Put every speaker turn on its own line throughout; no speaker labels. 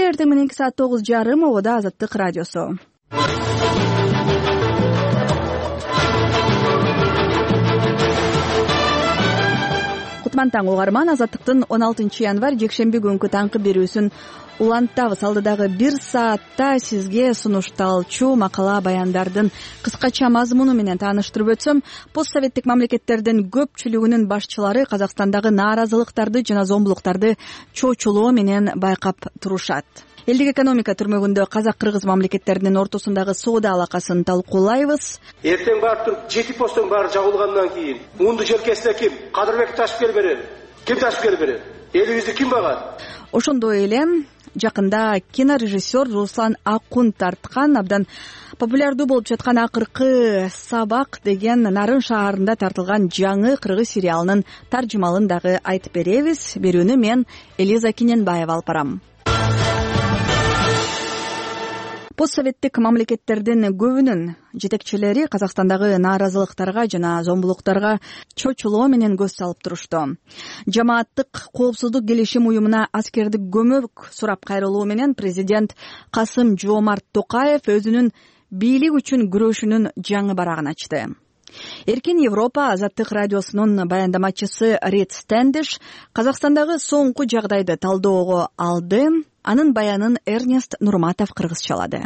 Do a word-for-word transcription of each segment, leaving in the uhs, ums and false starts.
эртең мененки саат тогуз жарым ободо Азаттык радиосу. Кутман таң угарман, Азаттыктын он алтынчы январь жекшемби күнкү таңкы берүүсүн улантабыз. Алдыдагы бир саатта сизге сунушталчу макала баяндардын кыскача мазмуну менен тааныштырып өтсөм, постсоветтик мамлекеттердин көпчүлүгүнүн башчылары Казакстандагы нааразылыктарды жана зомбулуктарды чочулоо менен байкап турушат. Элдик экономика түрмөгүндө казак-кыргыз мамлекеттеринин ортосундагы соода алакасын талкуулайбыз.
Эртең барып туруп жети посттун баары жабылгандан кийин унду желкесине ким? Кадырбек ташып келип берет. Ким ташып келип берет? Элибизди ким багат?
Ошондой эле жакында кинорежиссер Руслан Акун тарткан абдан популярдуу болуп жаткан акыркы сабак деген Нарын шаарында тартылган жаңы кыргыз сериалынын таржымалын дагы айтып беребиз. Берүүнү мен Элиза Киненбаева алып барам. Постсоветтик мамлекеттердин көбүнүн жетекчилери Казакстандагы нааразылыктарга жана зомбулуктарга чочулоо менен көз салып турушту. Жамааттык коопсуздук келишим уюмуна аскердик көмөк сурап кайрылуу менен президент Касым Жомарт Токаев өзүнүн бийлик үчүн күрөшүнүн жаңы барагын ачты. Эркин Европа Азаттык радиосунун баяндамачысы Ред Стендиш Казакстандагы соңку жагдайды талдоого алды. Анын баянын Эрнест Нурматов кыргызчалады.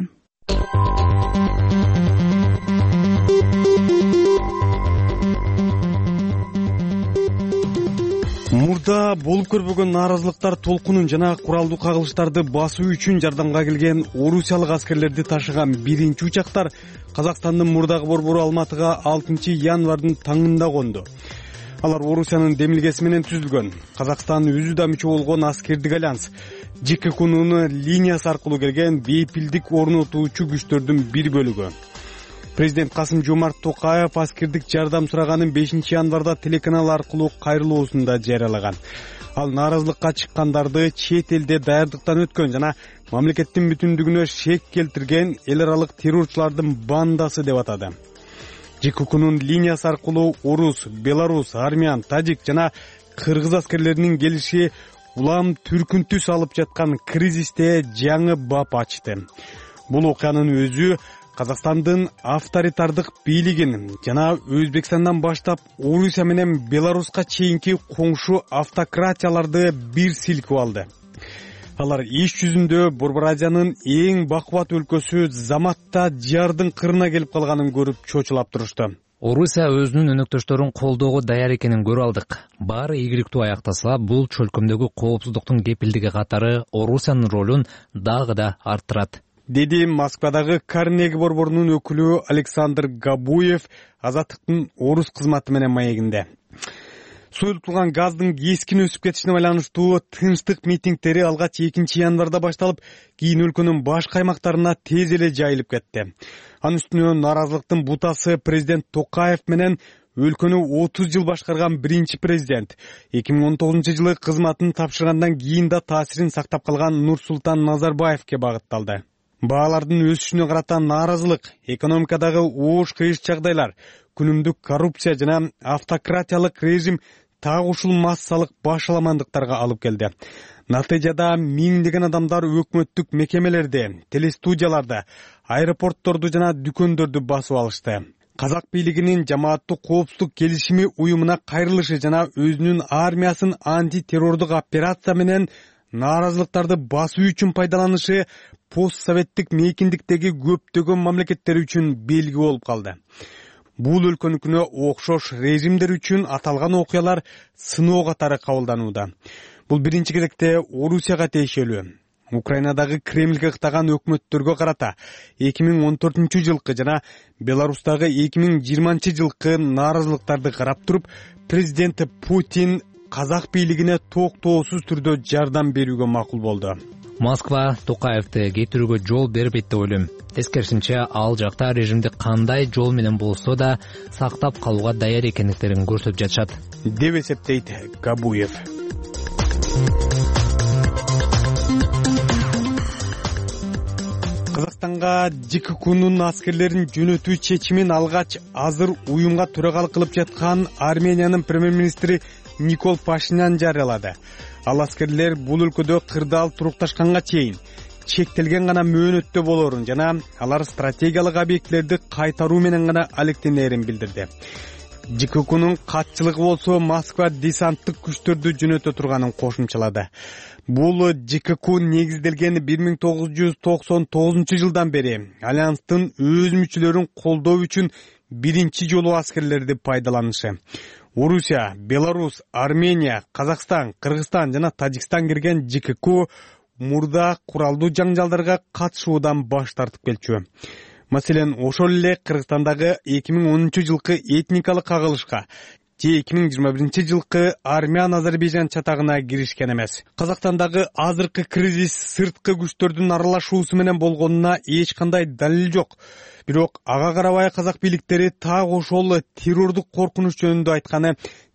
Мурда болуп көрбөгөн нааразылыктар толкунун жана куралдуу кагылыштарды басуу үчүн жардамга келген орусиялык аскерлерди ташыган биринчи учактар Казакстандын мурдагы борбору Алматыга алтынчы январдын таңында конду. Алар Орусиянын демилгеси менен түзүлгөн. Казакстан өзү да мүчө болгон аскердик альянс ЖККнун линиясы аркылуу келген бейпилдик орнотуучу күчтөрдүн бир бөлүгү. Президент Касым Жомарт Токаев аскердик жардам сураганын бешинчи январда телеканал аркылуу кайрылуусунда жарыялаган. Ал нааразылыкка чыккандарды чет элде даярдыктан өткөн жана мамлекеттин бүтүндүгүнө шек келтирген эл аралык террорчулардын бандасы деп атады. ЖККнун линиясы аркылуу орус, белорус, армян, тажик жана кыргыз аскерлеринин келиши улам түркүнтү салып жаткан кризисте жаңы бап ачты. Бул окуянын өзү Казакстандын авторитардык бийлигин жана Өзбекстандан баштап Орусия менен Белоруска чейинки коңшу автократияларды бир силкип алды. Алар иш жүзүндө Борбор Азиянын эң бакубат өлкөсү заматта жардын кырына келип калганын көрүп чочулап турушту.
Орусия өзүнүн өнөктөштөрүн колдоого даяр экенин көрүп алдык. Баары ийгиликтүү аяктаса, бул чөлкөмдөгү коопсуздуктун кепилдиги катары Орусиянын ролун дагы да арттырат,
деди Москвадагы Карнеги борборунун өкүлү Александр Габуев Азаттыктын орус кызматы менен маегинде. Суюлтулган газдын кескин өсүп кетишине байланыштуу тынчтык митингдери алгач экинчи январда башталып, кийин өлкөнүн башка аймактарына тез эле жайылып кетти. Анын үстүнө нааразылыктын бутасы президент Токаев менен өлкөнү отуз жыл башкарган биринчи президент эки миң он тогузунчу жылы кызматын тапшыргандан кийин да таасирин сактап калган Нурсултан Назарбаевке багытталды. Баалардын өсүшүнө карата нааразылык, экономикадагы оош кыйыш жагдайлар, күнүмдүк коррупция жана автократиялык режим так ушул массалык башаламандыктарга алып келди. Натыйжада миңдеген адамдар өкмөттүк мекемелерди, телестудияларды, аэропортторду жана дүкөндөрдү басып алышты. Казак бийлигинин жамааттык коопсуздук келишими уюмуна кайрылышы жана өзүнүн армиясын антитеррордук операция менен нааразылыктарды басуу үчүн пайдаланышы постсоветтик мейкиндиктеги көптөгөн мамлекеттер үчүн белги болуп калды. Бул өлкөнүкүнө окшош режимдер үчүн аталган окуялар сыноо катары кабылданууда. Бул биринчи кезекте Орусияга тиешелүү. Украинадагы Кремльге ыктаган өкмөттөргө карата эки миң он төртүнчү жылкы жана Беларустагы эки миң жыйырманчы жылкы нааразылыктарды карап туруп, президент Путин казак бийлигине токтоосуз түрдө жардам берүүгө макул болду.
Москва Токаевди кетирүүгө жол бербейт деп ойлойм. Тескерисинче, ал жакта режимди кандай жол менен болсо да сактап калууга даяр экендиктерин көрсөтүп жатышат,
деп эсептейт Габуев. Казакстанга ЖККнун аскерлерин жөнөтүү чечимин алгач азыр уюмга төрагалык кылып жаткан Армениянын премьер-министри Никол Пашинян жарыялады. Ал аскерлер бул өлкөдө кырдаал турукташканга чейин чектелген гана мөөнөттө болорун жана алар стратегиялык объектилерди кайтаруу менен гана алектенерин билдирди. ЖККнун катчылыгы болсо Москва десанттык күчтөрдү жөнөтө турганын кошумчалады. Бул ЖКК негизделген бир миң тогуз жүз токсон тогузунчу жылдан бери альянстын өз мүчөлөрүн колдоо үчүн биринчи жолу аскерлерди пайдаланышы. Орусия, Беларусь, Армения, Казакстан, Кыргызстан жана Тажикстан кирген ЖКК мурда куралдуу жаңжалдарга катышуудан баш тартып келчү. Маселен, ошол эле Кыргызстандагы эки миң онунчу жылкы этникалык кагылышка же эки миң жыйырма биринчи жылкы Армян-Азербайжан чатагына киришкен эмес. Казакстандагы азыркы кризис сырткы күчтөрдүн аралашуусу менен болгонуна эч кандай далил жок. Бирок ага карабай казак бийликтери так ошол террордук коркунуч жөнүндө айтканы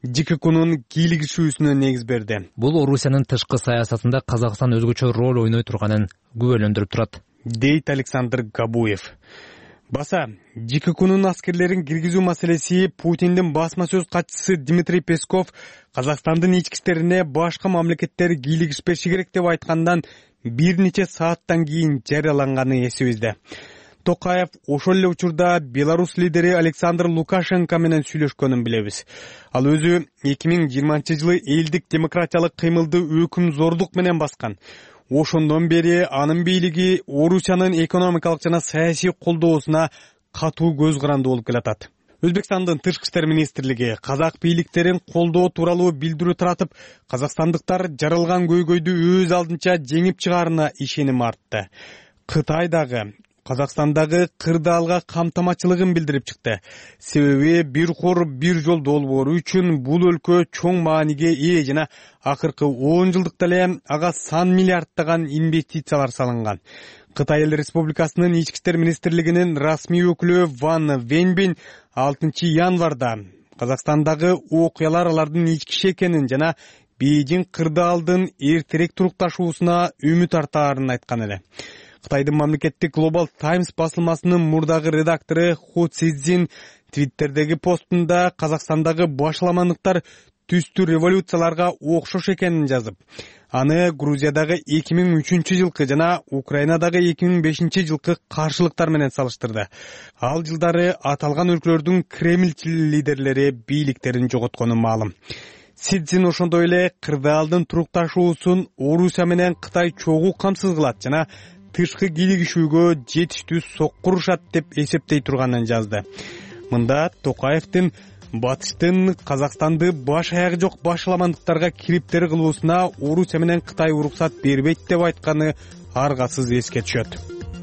ЖККнун кийлигишүүсүнө негиз берди.
Бул Орусиянын тышкы саясатында Казакстан өзгөчө роль ойной турганын күбөлөндүрүп турат,
дейт Александр Габуев. Баса, ЖККнун аскерлерин киргизүү маселеси Путиндин басма сөз катчысы Дмитрий Песков Казакстандын ички иштерине башка мамлекеттер кийлигишпеши керек деп айткандан бир нече сааттан кийин жарыяланганы эсибизде. Токаев ошол эле учурда Беларусь лидери Александр Лукашенко менен сүйлөшкөнүн билебиз. Ал өзү эки миң жыйырманчы жылы элдик демократиялык кыймылды өкүм зордук менен баскан. Ошондон бери анын бийлиги Орусиянын экономикалык жана саясий колдоосуна катуу көз каранды болуп келатат. Өзбекстандын тышкы иштер министрлиги казак бийликтерин колдоо тууралуу билдирүү таратып, казакстандыктар жаралган көйгөйдү өз алдынча жеңип чыгаарына ишеним артты. Кытай дагы Казакстандагы кырдаалга камтамачылыгын билдирип чыкты. Себеби бир кор бир жол долбоору үчүн бул өлкө чоң мааниге ээ жана акыркы он жылдыкта эле ага сан миллиарддаган инвестициялар салынган. Кытай Эл Республикасынын ички иштер министрлигинин расмий өкүлү Ван Венбин алтынчы январда Казакстандагы окуялар алардын ички иш экенин жана Бейжиң кырдаалдын эртерээк турукташуусуна үмүт артаарын айткан эле. Кытайдын мамлекеттик Global Times басылмасынын мурдагы редактору Ху Цзин Твиттердеги постунда Казакстандагы башаламандыктар түстүү революцияларга окшош экенин жазып, аны Грузиядагы эки миң үчүнчү жылкы жана Украинадагы эки миң бешинчи жылкы каршылыктар менен салыштырды. Ал жылдары аталган өлкөлөрдүн Кремль лидерлери бийликтерин жоготкону маалым. Цзин ошондой эле кырдаалдын турукташуусун Орусия менен Кытай чогуу камсыз кылат жана тышкы кийлигишүүгө жетиштүү соккурушат деп эсептей турганын жазды. Мында Токаевдин батыштын Казакстанды баш аягы жок башаламандыктарга кириптер кылуусуна Орусия менен Кытай уруксат бербейт деп айтканы аргасыз эске түшөт.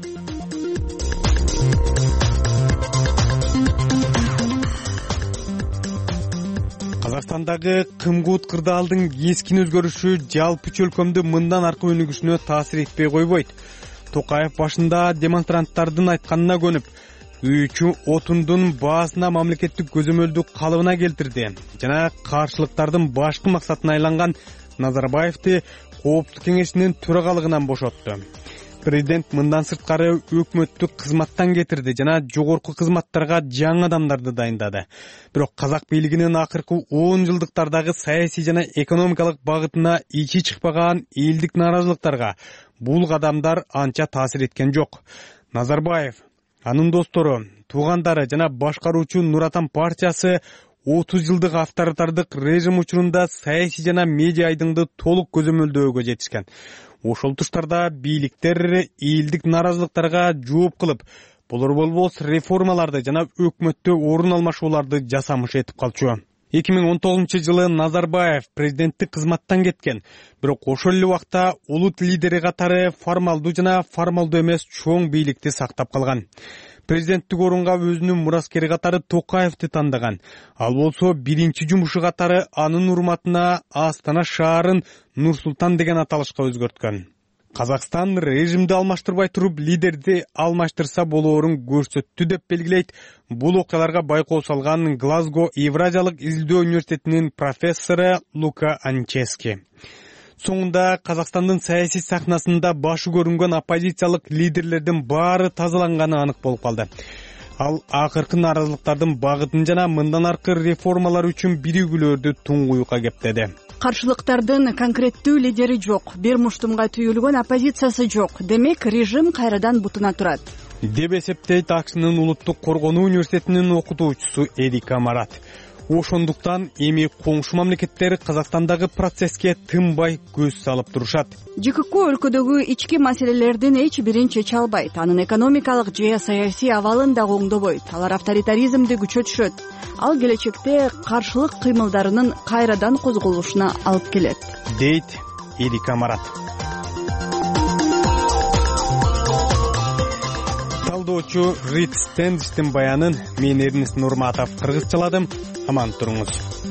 Казакстандагы кымкут кырдаалдын кескин өзгөрүшү жалпы чөлкөмдү мындан аркы өнүгүшүнө таасир этпей койбойт. Токаев башында демонстранттардын айтканына көнүп, үйчү отундун баасына мамлекеттик көзөмөлдү калыбына келтирди жана каршылыктардын башкы максатына айланган Назарбаевди Коопсуздук кеңешинин төрагалыгынан бошотту. Президент мындан сырткары өкмөттү кызматтан кетирди жана жогорку кызматтарга жаңы адамдарды дайындады. Бирок казак бийлигинин акыркы он жылдыктардагы саясий жана экономикалык багытына ичи чыкпаган элдик нааразылыктарга бул кадамдар анча таасир эткен жок. Назарбаев, анын достору, туугандары жана башкаруучу Нур Отан партиясы отуз жылдык авторитардык режим учурунда саясий жана медиа айдыңды толук көзөмөлдөөгө жетишкен. Ошол туштарда бийликтер элдик нааразылыктарга жооп кылып, болор болбос реформаларды жана өкмөттө орун алмашууларды жасамыш этип калчу. эки миң он тогузунчу жылы Назарбаев президенттик кызматтан кеткен. Бирок ошол эле убакта улут лидери катары формалдуу жана формалдуу эмес чоң бийликти сактап калган. Президенттик орунга өзүнүн мураскери катары Токаевди тандаган. Ал болсо биринчи жумушу катары анын урматына Астана шаарын Нур-Султан деген аталышка өзгөрткөн. Казакстан режимди алмаштырбай туруп лидерди алмаштырса болоорун көрсөттү деп белгилейт бул окуяларга байкоо салган Глазго Евразиялык изилдөө университетинин профессору Лука Анчески. Соңунда Казакстандын саясий сахнасында башы көрүнгөн оппозициялык лидерлердин баары тазаланганы анык болуп калды. Ал акыркы нааразылыктардын багытын жана мындан аркы реформалар үчүн биригүүлөрдү туңгуюкка кептеди.
каршылыктардын конкреттүү лидери жок, бир муштумга түйүлгөн оппозициясы жок, демек режим кайрадан бутуна турат
деп эсептейт акшнын улуттук коргонуу университетинин окутуучусу Эрика Марат. Ошондуктан эми коңшу мамлекеттер Казакстандагы процесске тынбай көз салып турушат.
ЖКК өлкөдөгү ички маселелердин эч бирин чече албайт, анын экономикалык же саясий абалын дагы оңдобойт. Алар авторитаризмди күчөтүшөт. Ал келечекте каршылык кыймылдарынын кайрадан козголушуна алып келет,
дейт Эрика Марат. Талдоочу Рит Стендиштин баянын мен Эрнест Нурматов кыргызчаладым. Аман туруңуз.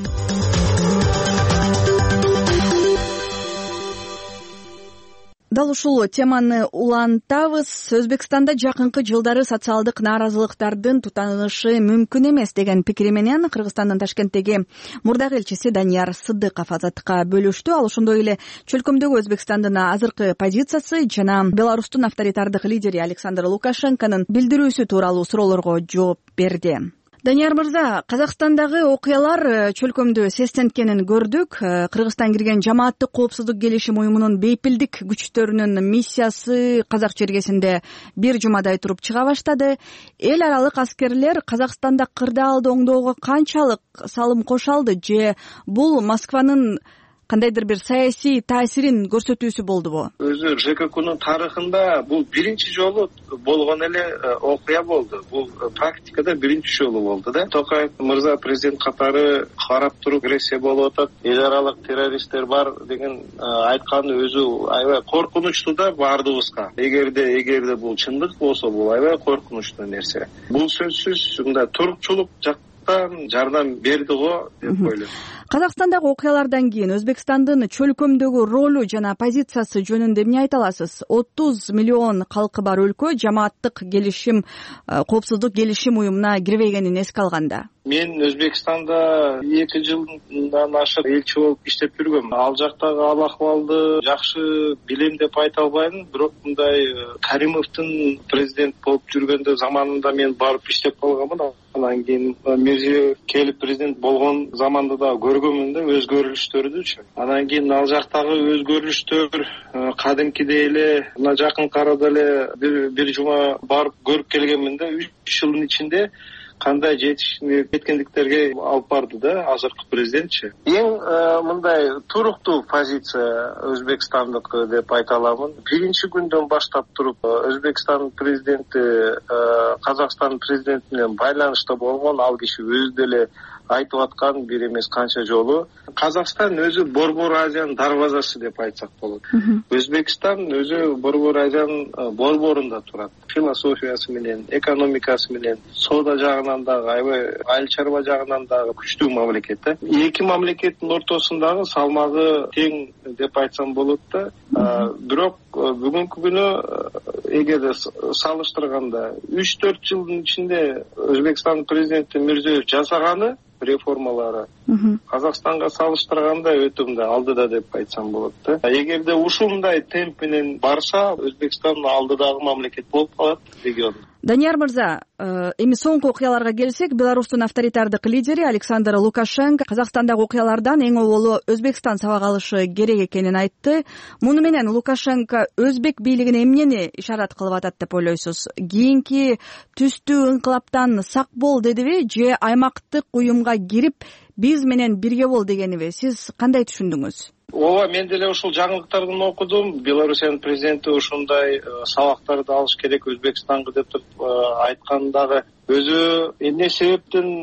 Дал ушул теманы улантабыз. Өзбекстанда жакынкы жылдары социалдык нааразылыктардын тутанышы мүмкүн эмес деген пикири менен Кыргызстандын Ташкенттеги мурдагы элчиси Данияр Сыдыков азаттыкка бөлүштү. Ал ошондой эле чөлкөмдөгү Өзбекстандын азыркы позициясы жана Беларустун авторитардык лидери Александр Лукашенконун билдирүүсү тууралуу суроолорго жооп берди. Данияр мырза, Казакстандагы окуялар чөлкөмдө сестенткенин көрдүк. Кыргызстан кирген жамааттык коопсуздук келишим уюмунун бейпилдик күчтөрүнүн миссиясы Казак чергесинде бир жумадай туруп чыга баштады. Эл аралык аскерлер Казакстанда кырдаалды оңдоого канчалык салым кошо алды же бул Москванын кандайдыр бир саясий таасирин көрсөтүүсү болдубу?
Өзү ЖККнын тарыхында бул биринчи жолу болгон эле окуя болду. Бул практикада биринчи жолу болду да. Токаев мырза президент катары карап туруп агрессия болуп атат, эл аралык террористтер бар деген айтканы өзү аябай коркунучтуу да баардыгыбызга. Эгерде эгерде бул чындык болсо, бул аябай коркунучтуу нерсе. Бул сөзсүз мындай турукчулук жактан жардам берди го деп ойлойм.
Казакстандагы окуялардан кийин Өзбекстандын чөлкөмдөгү ролу жана позициясы жөнүндө эмне айта аласыз? отуз миллион калкы бар өлкө жамааттык келишим, коопсуздук келишим уюмуна кирбегенин эске алганда.
Мен Өзбекстанда эки жылдан ашык элчи болуп иштеп жүргөм. Ал жактагы ал акыбалды жакшы билем деп айта албайм, бирок мындай Каримовдун президент болуп жүргөндө заманында мен барып иштеп калганмын. Анан кийин Мирзиёев келип президент болгон заманда да көргөнмүн да өзгөрүлүштөрдүчү. Анан кийин ал жактагы өзгөрүлүштөр кадимкидей эле мына жакынкы арада эле бир, бир жума барып көрүп келгенмин да. үч жылдын ичинде кандай жеткендиктерге алып барды да азыркы президентчи. Эң мындай туруктуу позиция Өзбекстандык деп айта аламын. Биринчи күндөн баштап туруп Өзбекстан президенти Казакстан президенти менен байланышта болгон, ал киши өзү деле айтып аткан бир эмес канча жолу. Казакстан өзү Борбор Азиянын дарбазасы деп айтсак болот. Өзбекстан өзү Борбор Азиянын борборунда турат. Философиясы менен, экономикасы менен, соода жагынан дагы, аябай айыл чарба жагынан дагы күчтүү мамлекет. Эки мамлекеттин ортосундагы салмагы тең деп айтсам болот да. Бирок бүгүнкү күнү эгерде салыштырганда үч төрт жылдын ичинде Өзбекстан президенти Мирзиёев жасаганы реформалары Казакстанга салыштырганда өтө мындай алдыда деп айтсам болот да. Эгерде ушундай темп менен барса, Өзбекстан алдыдагы мамлекет болуп калат региондо.
Данияр мырза, эми соңку окуяларга келсек, Беларустун авторитардык лидери Александр Лукашенко Казакстандагы окуялардан эң оболу Өзбекстан сабак алышы керек экенин айтты. Муну менен Лукашенко өзбек бийлигине эмнени ишарат кылып атат деп ойлойсуз? Кийинки түстүү инкылаптан сак бол дедиби же аймактык уюмга кирип биз менен бирге бол дегениби? Сиз кандай түшүндүңүз?
Ооба, мен деле ушул жаңылыктардан окудум. Белоруссиянын президенти ушундай сабактарды алыш керек Өзбекстанга деп айткандагы өзү эмне себептен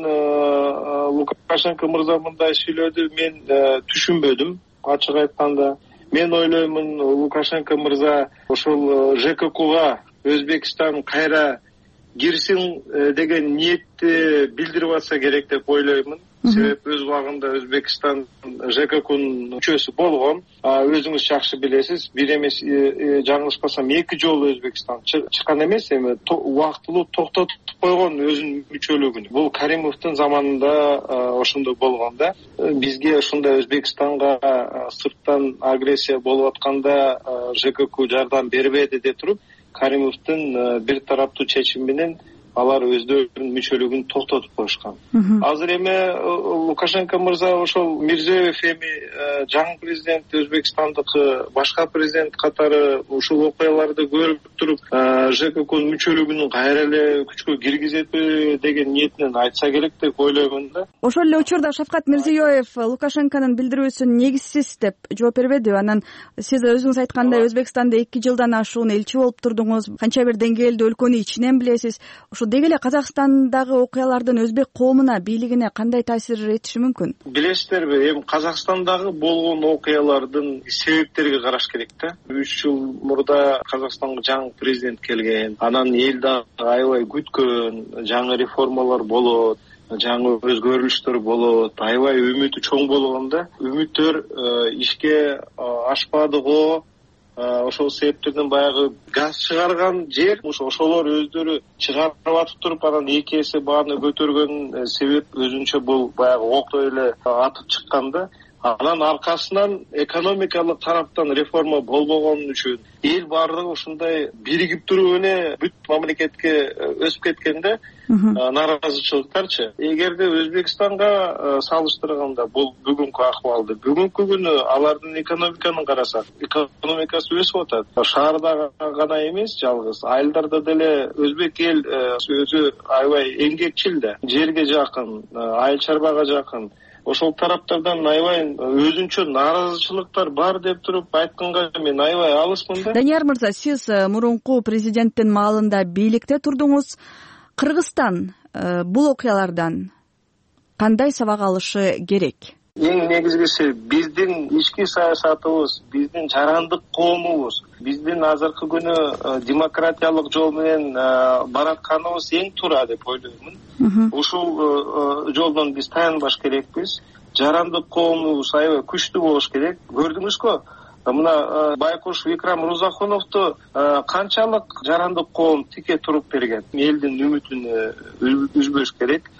Лукашенко мырза мындай сүйлөдү, мен түшүнбөдүм ачык айтканда. Мен ойлоймун, Лукашенко мырза ошол ЖККга Өзбекстан кайра кирсин деген ниетти билдирип атса керек деп ойлоймун. Себеп өз убагында Өзбекстан ЖККнын мүчөсү болгон. Өзүңүз жакшы билесиз, бир эмес жаңылышпасам эки жолу Өзбекстан чыккан эмес, эми убактылуу токтотуп койгон өзүнүн мүчөлүгүн. Бул Каримовдун заманында ошондой болгон да. Бизге ушундай Өзбекстанга сырттан агрессия болуп атканда ЖКК жардам бербеди деп туруп, Каримовдун бир тараптуу чечими менен алар өздөрүнүн мүчөлүгүн токтотуп коюшкан. Азыр эми Лукашенко мырза ошол Мирзиёев эми жаңы президент Өзбекстандык башка президент катары ушул окуяларды көрүп туруп ЖККнын мүчөлүгүн кайра эле күчкө киргизетпи деген ниетинен айтса керек деп ойлоймун да.
Ошол эле учурда Шавкат Мирзиёев Лукашенконун билдирүүсүн негизсиз деп жооп бербеди. Анан сиз өзүңүз айткандай Өзбекстанда эки жылдан ашуун элчи болуп турдуңуз, канча бир деңгээлде өлкөнү ичинен билесиз. Ошо деги эле Казакстандагы окуялардын өзбек коомуна, бийлигине кандай таасир этиши мүмкүн?
Билесиздерби, эми Казакстандагы болгон окуялардын себептерине караш керек да. үч жыл мурда Казакстанга жаңы президент келген, анан эл дагы аябай күткөн, жаңы реформалар болот, жаңы өзгөрүлүштөр болот, аябай үмүтү чоң болгондо үмүттөр ишке ашпады го. Ошол себептерден баягы газ чыгарган жер ошолор өздөрү чыгарып атып туруп, анан эки эсе бааны көтөргөн себеп өзүнчө бул баягы октой эле атып чыккан да. Анан аркасынан экономикалык тараптан реформа болбогон үчүн эл баардыгы ушундай биригип туруп эле бүт мамлекетке өсүп кеткенде нааразычылыктарчы. Эгерде Өзбекстанга салыштырганда бул бүгүнкү акыбалды, бүгүнкү күнү алардын экономиканын карасак, экономикасы өсүп атат. Шаарда гана эмес, жалгыз айылдарда деле өзбек эл өзү аябай эмгекчил да, жерге жакын, айыл чарбага жакын. Ошол тараптардан аябай өзүнчө нааразычылыктар бар деп туруп айтканга мен аябай алысмын да.
Данияр мырза, сиз мурунку президенттин маалында бийликте турдуңуз. Кыргызстан бул окуялардан кандай сабак алышы керек?
Эң негизгиси биздин ички саясатыбыз, биздин жарандык коомубуз, биздин азыркы күнү демократиялык жол менен баратканыбыз эң туура деп ойлоймун. Ушул жолдон биз таянбаш керекпиз. Жарандык коомубуз аябай күчтүү болуш керек. Көрдүңүзбү? Мына Байкуш Викрам Рузахуновду канчалык жарандык коом тике туруп берген. Элдин үмүтүн үзбөш керек.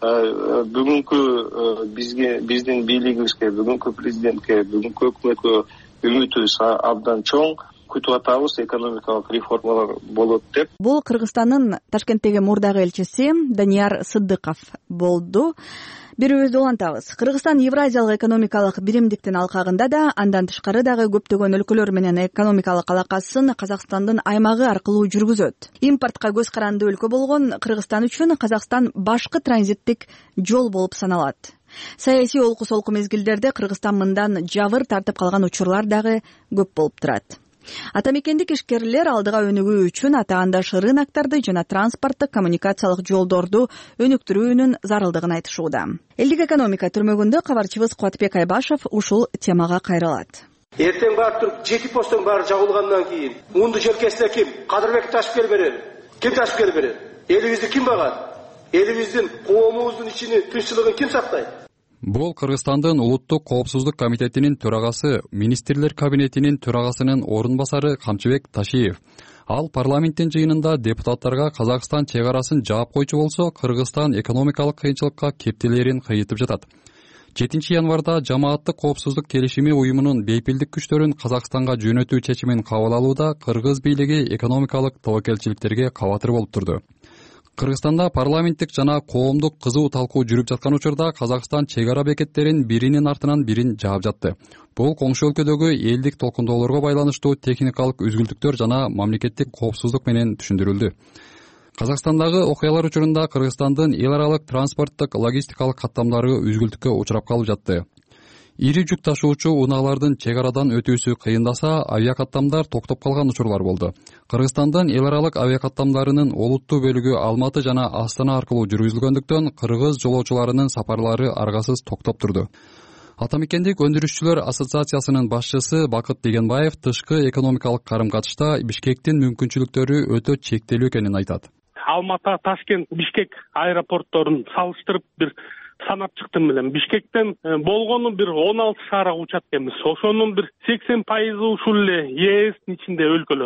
Бүгүнкү бизге, биздин бийлигибизге, бүгүнкү президентке, бүгүнкү өкмөткө үмүтүбүз абдан чоң. Күтүп атабыз, экономикалык реформалар болот деп.
Бул Кыргызстандын Ташкенттеги мурдагы элчиси Данияр Сыддыков болду. Берүүбүздү улантабыз. Кыргызстан Евразиялык экономикалык биримдиктин алкагында да, андан тышкары дагы көптөгөн өлкөлөр менен экономикалык алакасын Казакстандын аймагы аркылуу жүргүзөт. Импортко көз каранды өлкө болгон Кыргызстан үчүн Казакстан башкы транзиттик жол болуп саналат. Саясий олку-солку мезгилдерде Кыргызстан мындан жабыр тартып калган учурлар дагы көп болуп турат. Атамекендик ишкерлер алдыга өнүгүү үчүн атаандаш рыноктарды жана транспорттук коммуникациялык жолдорду өнүктүрүүнүн зарылдыгын айтышууда. Элдик экономика түрмөгүндө кабарчыбыз Кубатбек Айбашев ушул темага кайрылат.
Эртең барып туруп жети посттун баары жабылгандан кийин мунду желкесине ким? Кадырбек Ташкел берер. Ким Ташкел берер? Элибизди ким багат? Элибиздин коомубуздун ичини тынччылыгын ким сактайт?
Бул Кыргызстандын Улуттук коопсуздук комитетинин төрагасы, министрлер кабинетинин төрагасынын орун басары Камчыбек Ташиев. Ал парламенттин жыйынында депутаттарга Казакстан чек арасын жаап койчу болсо, Кыргызстан экономикалык кыйынчылыкка кептелерин кыйытып жатат. жетинчи январда Жамааттык коопсуздук келишими уюмунун бейпилдик күчтөрүн Казакстанга жөнөтүү чечимин кабыл алууда кыргыз бийлиги экономикалык тобокелчиликтерге кабатыр болуп турду. Кыргызстанда парламенттик жана коомдук кызуу талкуу жүрүп жаткан учурда Казакстан чек ара бекеттерин биринин артынан бирин жаап жатты. Бул коңшу өлкөдөгү элдик толкундоолорго байланыштуу техникалык үзгүлтүктөр жана мамлекеттик коопсуздук менен түшүндүрүлдү. Казакстандагы окуялар учурунда Кыргызстандын эл аралык транспорттук логистикалык каттамдары үзгүлтүккө учурап калып жатты. Ири жүк ташуучу унаалардын чек арадан өтүүсү кыйындаса, авиакаттамдар токтоп калган учурлар болду. Кыргызстандын эл аралык авиакаттамдарынын олуттуу бөлүгү Алматы жана Астана аркылуу жүргүзүлгөндүктөн кыргыз жолоочуларынын сапарлары аргасыз токтоп турду. Атамекендик өндүрүшчүлөр ассоциациясынын башчысы Бакыт Дегенбаев тышкы экономикалык карым-катышта Бишкектин мүмкүнчүлүктөрү өтө чектелүү экенин айтат.
Алматы, Ташкент, Бишкек аэропортторун салыштырып бир санап чыктым элем. Бишкектен болгону бир он алты шаарга учат экенбиз. Ошонун бир сексен пайызы ушул эле ЕСтин ичинде өлкөлөр.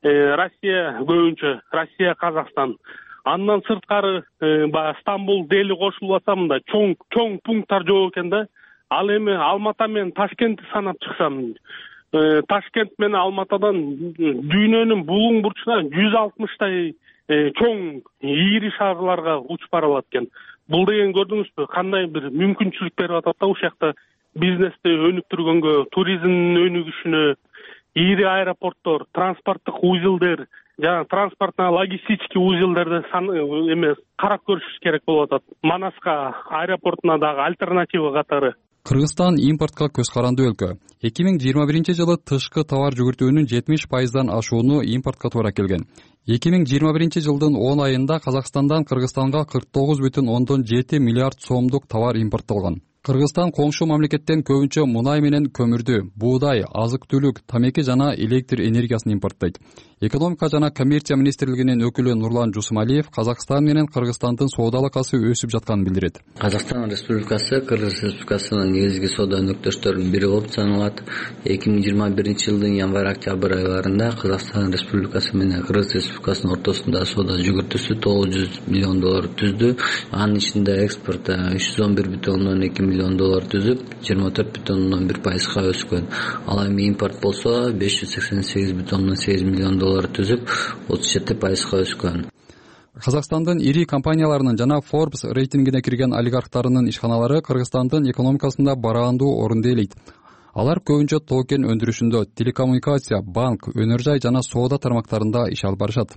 Россия көбүнчө, Россия, Казакстан. Андан сырткары баягы Стамбул, Дели кошулуп атса мында чоң чоң пункттар жок экен да. Ал эми Алматы менен Ташкентти санап чыксам, Ташкент менен Алматадан дүйнөнүн булуң бурчуна жүз алтымыштай чоң ийри шаарларга учуп бара алат экен. Бул деген көрдүңүзбү, кандай бир мүмкүнчүлүк берип атат да ушул жакта бизнести өнүктүргөнгө, туризмдин өнүгүшүнө, ийри аэропорттор, транспорттук узелдер, жана транспортно логистический узелдерди эме карап көрүш керек болуп атат. Манаска аэропортуна дагы альтернатива катары.
Кыргызстан импортко көз каранды өлкө. эки миң жыйырма биринчи жылы тышкы товар жүгүртүүнүн жетимиш пайыздан ашууну импортко туура келген. эки миң жыйырма биринчи жылдын он айында Казакстандан Кыргызстанга кырк тогуз бүтүн ондон жети миллиард сомдук товар импорттолгон. Кыргызстан коңшу мамлекеттен көбүнчө мунай менен көмүрдү, буудай, азык-түлүк, тамеки жана электр энергиясын импорттойт. Экономика жана коммерция министрлигинин өкүлү Нурлан Жусумалиев Казакстан менен Кыргызстандын соода алакасы өсүп жатканын билдирет.
Казакстан Республикасы Кыргыз Республикасынын негизги соода өнөктөштөрүнүн бири болуп саналат. эки миң жыйырма биринчи жылдын январь-октябрь айларында Казакстан Республикасы менен Кыргыз Республикасынын ортосунда соода жүгүртүүсү тогуз жүз миллион доллар түздү. Анын ичинде экспорт үч жүз он бир бүтүн ондон эки миллион доллар түзүп, жыйырма төрт бүтүн ондон бир пайызга өскөн. Ал эми импорт болсо беш жүз сексен сегиз бүтүн ондон сегиз миллион доллар түзүп, отуз жети пайызга өскөн.
Казакстандын ири компанияларынын жана Forbes рейтингине кирген олигархтарынын ишканалары Кыргызстандын экономикасында бараандуу орунду ээлейт. Алар көбүнчө тоо-кен өндүрүшүндө, телекоммуникация, банк, өнөр жай жана соода тармактарында иш алып барышат.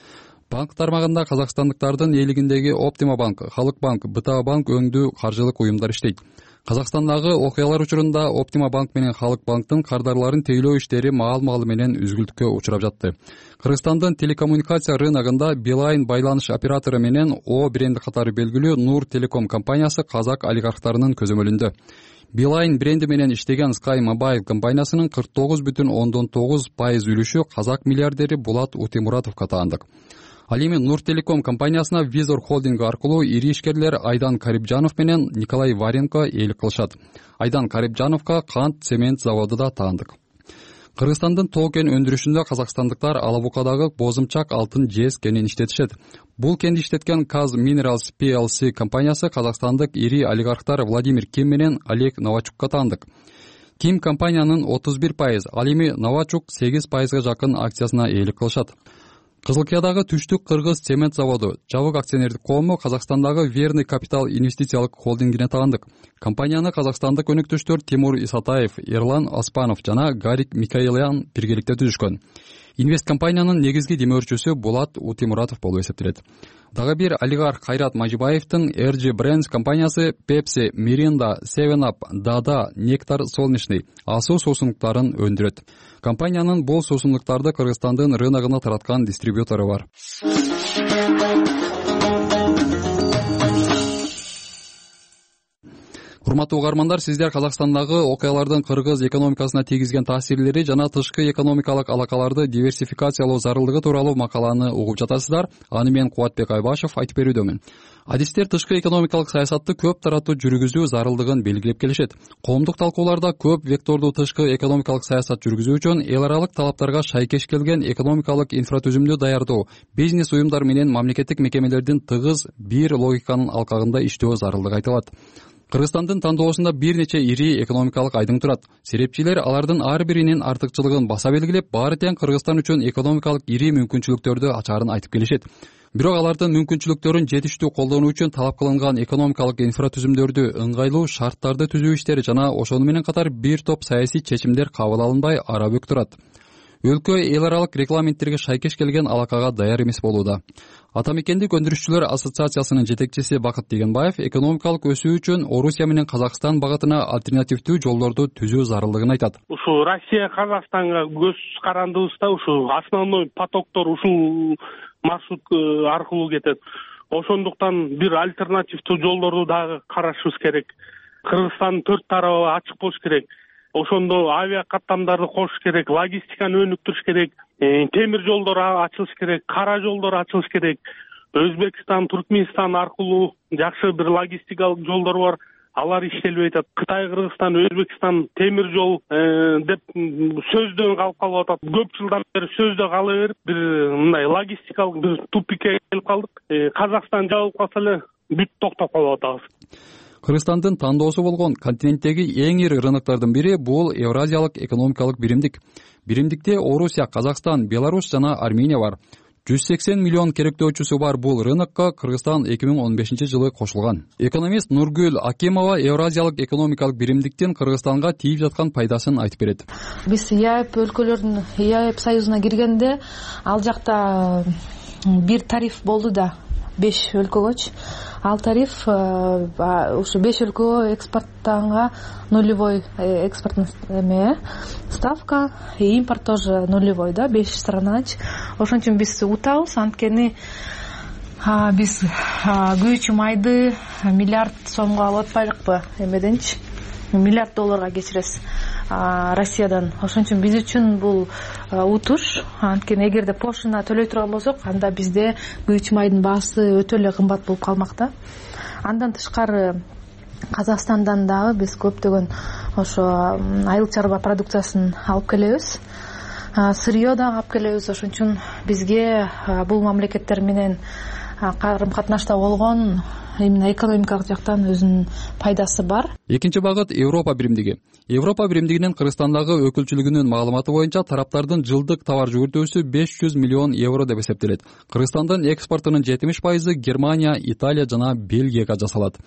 Банк тармагында казакстандыктардын ээлигиндеги Optima банк, Халык банк, БТА банк өңдүү каржылык уюмдар иштейт. Казакстандагы окуялар учурунда Optima банк менен Халык банктын кардарларын тейлөө иштери маал-маалы менен үзгүлтүккө учурап жатты. Кыргызстандын телекоммуникация рыногунда Билайн байланыш оператору менен О бренди катары белгилүү Нур Телеком компаниясы казак олигархтарынын көзөмөлүндө. Билайн бренди менен иштеген Sky Mobile компаниясынын кырк тогуз бүтүн ондон тогуз пайыз үлүшү казак миллиардери Булат Утемуратовго таандык. Ал эми Нур Телеком компаниясына Визор холдинги аркылуу ири ишкерлер Айдан Карипжанов менен Николай Варенко ээлик кылышат. Айдан Карипжановго кант цемент заводу да таандык. Кыргызстандын тоо-кен өндүрүшүндө казакстандыктар Алабукадагы Бозумчак алтын жез кенин иштетишет. Бул кенди иштеткен Kaz Minerals пи эл си компаниясы казакстандык ири олигархтар Владимир Ким менен Олег Новачукка таандык. Ким компаниянын отуз бир пайыз, ал эми Новачук сегиз пайызга жакын акциясына ээлик кылышат. Кызылкиядагы Түштүк Кыргыз цемент заводу жабык акционердик коому Казакстандагы Верный капитал инвестициялык холдингине таандык. Компанияны казакстандык өнөктөштөр Тимур Исатаев, Эрлан Аспанов жана Гарик Микаэлян биргеликте түзүшкөн. Инвест компаниянын негизги демөөрчүсү Булат Утемуратов болуп эсептелет. Дагы бир олигарх Кайрат Мажибаевдин эр джи Brands компаниясы Pepsi, Mirinda, seven up, Dada, Nectar солнечный асуу суусундуктарын өндүрөт. Компаниянын бул суусундуктарды Кыргызстандын рыногуна тараткан дистрибьютору бар. Урматтуу угармандар, сиздер Казакстандагы окуялардын кыргыз экономикасына тийгизген таасирлери жана тышкы экономикалык алакаларды диверсификациялоо зарылдыгы тууралуу макаланы угуп жатасыздар. Аны мен Кубатбек Айбашев айтып берүүдөмүн. Адистер тышкы экономикалык саясатты көп тараттуу жүргүзүү зарылдыгын белгилеп келишет. Коомдук талкууларда көп вектордуу тышкы экономикалык саясат жүргүзүү үчүн эл аралык талаптарга шайкеш келген экономикалык инфратүзүмдү даярдоо, бизнес уюмдар менен мамлекеттик мекемелердин тыгыз бир логиканын алкагында иштөө зарылдыгы айтылат. Кыргызстандын тандоосунда бир нече ири экономикалык айдың турат. Серепчилер алардын ар биринин артыкчылыгын баса белгилеп, баары тең Кыргызстан үчүн экономикалык ири мүмкүнчүлүктөрдү ачаарын айтып келишет. Бирок алардын мүмкүнчүлүктөрүн жетиштүү колдонуу үчүн талап кылынган экономикалык инфратүзүмдөрдү ыңгайлуу шарттарды түзүү иштери жана ошону менен катар бир топ саясий чечимдер кабыл алынбай арабөк турат. Өлкө эл аралык регламенттерге шайкеш келген алакага даяр эмес болууда. Ата мекендик өндүрүшчүлөр ассоциациясынын жетекчиси Бакыт Дегенбаев экономикалык өсүү үчүн Орусия менен Казакстан багытына альтернативдүү жолдорду түзүү зарылдыгын айтат.
Ушу Россия Казакстанга көз карандыбызда ушу основной потоктор ушул маршрут аркылуу кетет. Ошондуктан бир альтернативдүү жолдорду дагы карашыбыз керек. Кыргызстандын төрт тарабы ачык болуш керек. Ошондо авиа каттамдарды кошуш керек, логистиканы өнүктүрүш керек, темир жолдор ачылыш керек, кара жолдор ачылыш керек. Өзбекстан, Туркменстан аркылуу жакшы бир логистикалык жолдор бар. Алар иштелбей атат. Кытай, Кыргызстан, Өзбекстан темир жол деп сөздөн калып калып атат. Көп жылдан бери сөздө кала берип, бир мындай логистикалык бир тупикке келип калдык. Казакстан жабылып калса эле бүт токтоп калып атабыз.
Кыргызстандын тандоосу болгон континенттеги эң ири рыноктордун бири бул Евразиялык экономикалык биримдик. Биримдикте Орусия, Казакстан, Беларусь жана Армения бар. жүз сексен миллион керектөөчүсү бар бул рынокко Кыргызстан эки миң он бешинчи жылы кошулган. Экономист Нургүл Акимова Евразиялык экономикалык биримдиктин Кыргызстанга тийип жаткан пайдасын айтып берет.
Биз ЕАЭП өлкөлөрүнүн ЕАЭП союзуна киргенде ал жакта бир тариф болду да беш өлкөгөчү. Ал тариф ушу беш өлкөгө экспорттаганга нулевой экспортный эме ставка, и импорт тоже нулевой, да, беш странач. Ошон үчүн биз утабыз, анткени биз күйүүчү майды миллиард сомго алып атпайлыкпы эмеденчи, миллиард долларга кечиресиз Россиядан. Ошон үчүн биз үчүн бул утуш. Анткени эгерде пошлина төлөй турган болсок, анда бизде күйүүчү майдын баасы өтө эле кымбат болуп калмак да. Андан тышкары Казакстандан дагы биз көптөгөн ошо айыл чарба продукциясын алып келебиз. Сырье дагы алып келебиз. Ошон үчүн бизге бул мамлекеттер менен карым-катнашта болгон именно экономикалык жактан өзүнүн пайдасы бар.
Экинчи багыт Европа биримдиги. Европа биримдигинин Кыргызстандагы өкүлчүлүгүнүн маалыматы боюнча тараптардын жылдык товар жүгүртүүсү беш жүз миллион евро деп эсептелет. Кыргызстандын экспортунун жетимиш пайызы Германия, Италия жана Бельгияга жасалат.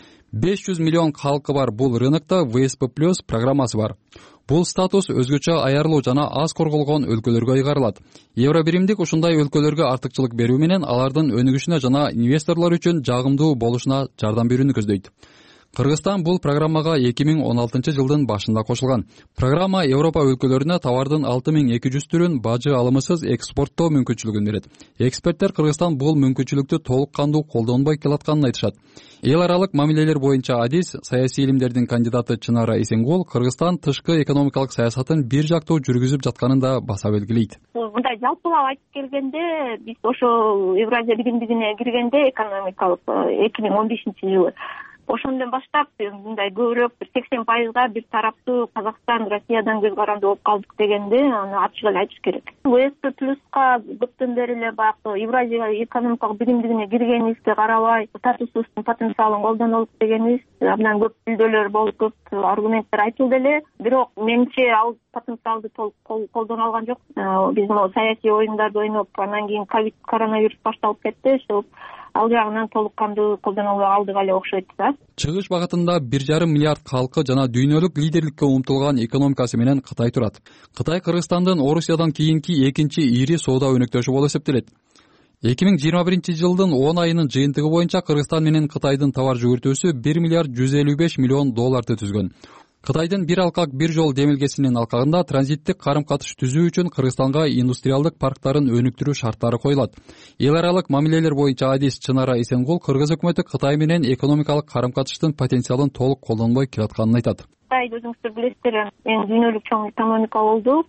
беш жүз миллион калкы бар бул рынокто вэ эс пэ плюс программасы бар. Бул статус өзгөчө аярлуу жана аз корголгон өлкөлөргө ыйгарылат. Евро биримдик ушундай өлкөлөргө артыкчылык берүү менен алардын өнүгүшүнө жана инвесторлор үчүн жагымдуу болушуна жардам берүүнү көздөйт. Кыргызстан бул программага эки миң он алтынчы жылдын башында кошулган. Программа Европа өлкөлөрүнө товардын алты миң эки жүз түрүн бажы алымысыз экспорттоо мүмкүнчүлүгүн берет. Эксперттер Кыргызстан бул мүмкүнчүлүктү толук кандуу колдонбой келатканын айтышат. Эл аралык мамилелер боюнча адис, саясий илимдердин кандидаты Чынара Эсенгул Кыргызстан тышкы экономикалык саясатын бир жактуу жүргүзүп жатканын да баса белгилейт.
Мындай жалпылап айтып келгенде, биз ошо Евразия биримдигине киргенде экономикалык эки миң он бешинчи жылы ошондон баштап мындай көбүрөөк бир сексен пайызга бир тараптуу Казакстан, Россиядан көз каранды болуп калдык дегенде аны ачык эле айтыш керек. вэ эс пэ плюска көптөн бери эле баягы Евразия экономикалык биримдигине киргенибизге карабай статусубуздун потенциалын колдонолук дегенибиз абдан көп билдөлөр болуп, көп аргументтер айтылды эле. Бирок менимче ал потенциалды толук колдоно алган жок. Биз могу саясий оюндарды ойноп, анан кийин ковид коронавирус башталып кетти, ошол ал жагынан толук кандуу колдоно алдык эле окшойт да.
Чыгыш багытында бир жарым миллиард калкы жана дүйнөлүк лидерликке умтулган экономикасы менен Кытай турат. Кытай Кыргызстандын Орусиядан кийинки экинчи ири соода өнөктөшү болуп эсептелет. эки миң жыйырма биринчи жылдын он айынын жыйынтыгы боюнча Кыргызстан менен Кытайдын товар жүгүртүүсү бир миллиард жүз элүү беш миллион долларды түзгөн. Кытайдын бир алкак бир жол демилгесинин алкагында транзиттик карым-катыш түзүү үчүн Кыргызстанга индустриалдык парктарын өнүктүрүү шарттары коюлат. Эл аралык мамилелер боюнча адис Чынара Эсенгул Кыргыз өкмөтү Кытай менен экономикалык карым-катыштын потенциалын толук колдонбой келатканын айтат.
Кытай өзүңүздөр билесиздер, эми дүйнөлүк чоң экономика болду.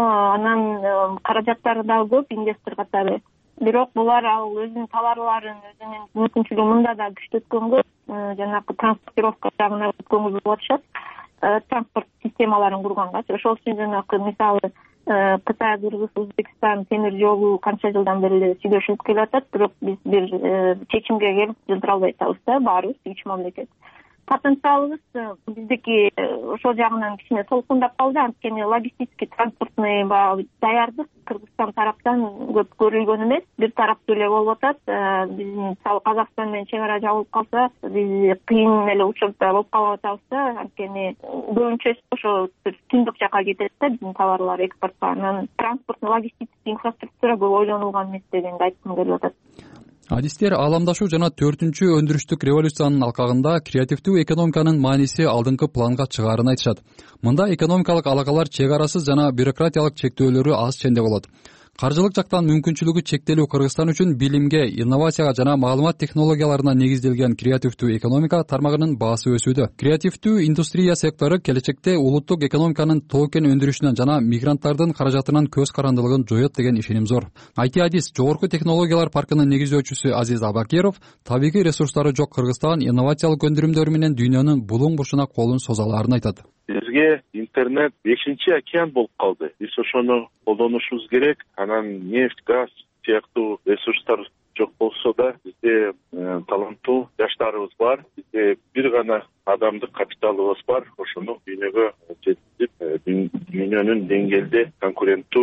Анан каражаттары дагы көп инвестор катары. Бирок булар ал өзүнүн товарларын, өзүнүн мүмкүнчүлүгүн мында да күчтөткөнгө, жанагы транспортировка жагына өткөнгө болуп атышат. Транспорт системаларын курганга. Ошол үчүн жанагы мисалы Кытай, Кыргыз, Өзбекстан темир жолу канча жылдан бери эле сүйлөшүлүп келатат, бирок биз бир чечимге келип жылдыра албай атабыз да, баарыбыз үч мамлекет. Потенциалыбыз биздики ошол жагынан кичине толкундап калды, анткени логистический транспортный даярдык Кыргызстан тараптан көп көрүлгөн эмес, бир тараптуу эле болуп атат. Биздин мисалы Казакстан менен чек ара жабылып калса, биз кыйын эле учурда болуп калып атабыз да, анткени көбүнчөсү ошо түндүк жака кетет да биздин товарлар экспортко. Анан транспортный логистический инфраструктура көп ойлонулган эмес дегенди айткым келип атат.
Адистер ааламдашуу жана төртүнчү өндүрүштүк революциянын алкагында креативдүү экономиканын мааниси алдыңкы планга чыгаарын айтышат. Мында экономикалык алакалар чек арасыз жана бюрократиялык чектөөлөрү аз ченде болот. Каржылык жактан мүмкүнчүлүгү чектелүү Кыргызстан үчүн билимге, инновацияга жана маалымат технологияларына негизделген креативдүү экономика тармагынын баасы өсүүдө. Креативдүү индустрия сектору келечекте улуттук экономиканын токен өндүрүшүнөн жана мигранттардын каражатынан көз карандылыгын жоет деген ишеним зор. ай ти адис Жогорку технологиялар паркынын негиздөөчүсү Азиз Абакиров табигый ресурстары жок Кыргызстан инновациялык өндүрүмдөрү менен дүйнөнүн булуң бурчуна колун соза алаарын айтат.
Бизге интернет бешинчи океан болуп калды. Биз ошону колдонушубуз керек. Анан нефть, газ сыяктуу ресурстар жок болсо да бизде таланттуу жаштарыбыз бар. Бизде бир гана адамдык капиталыбыз бар. Ошону дүйнөгө жеткизип, дүйнөнүн деңгээлде конкуренттүү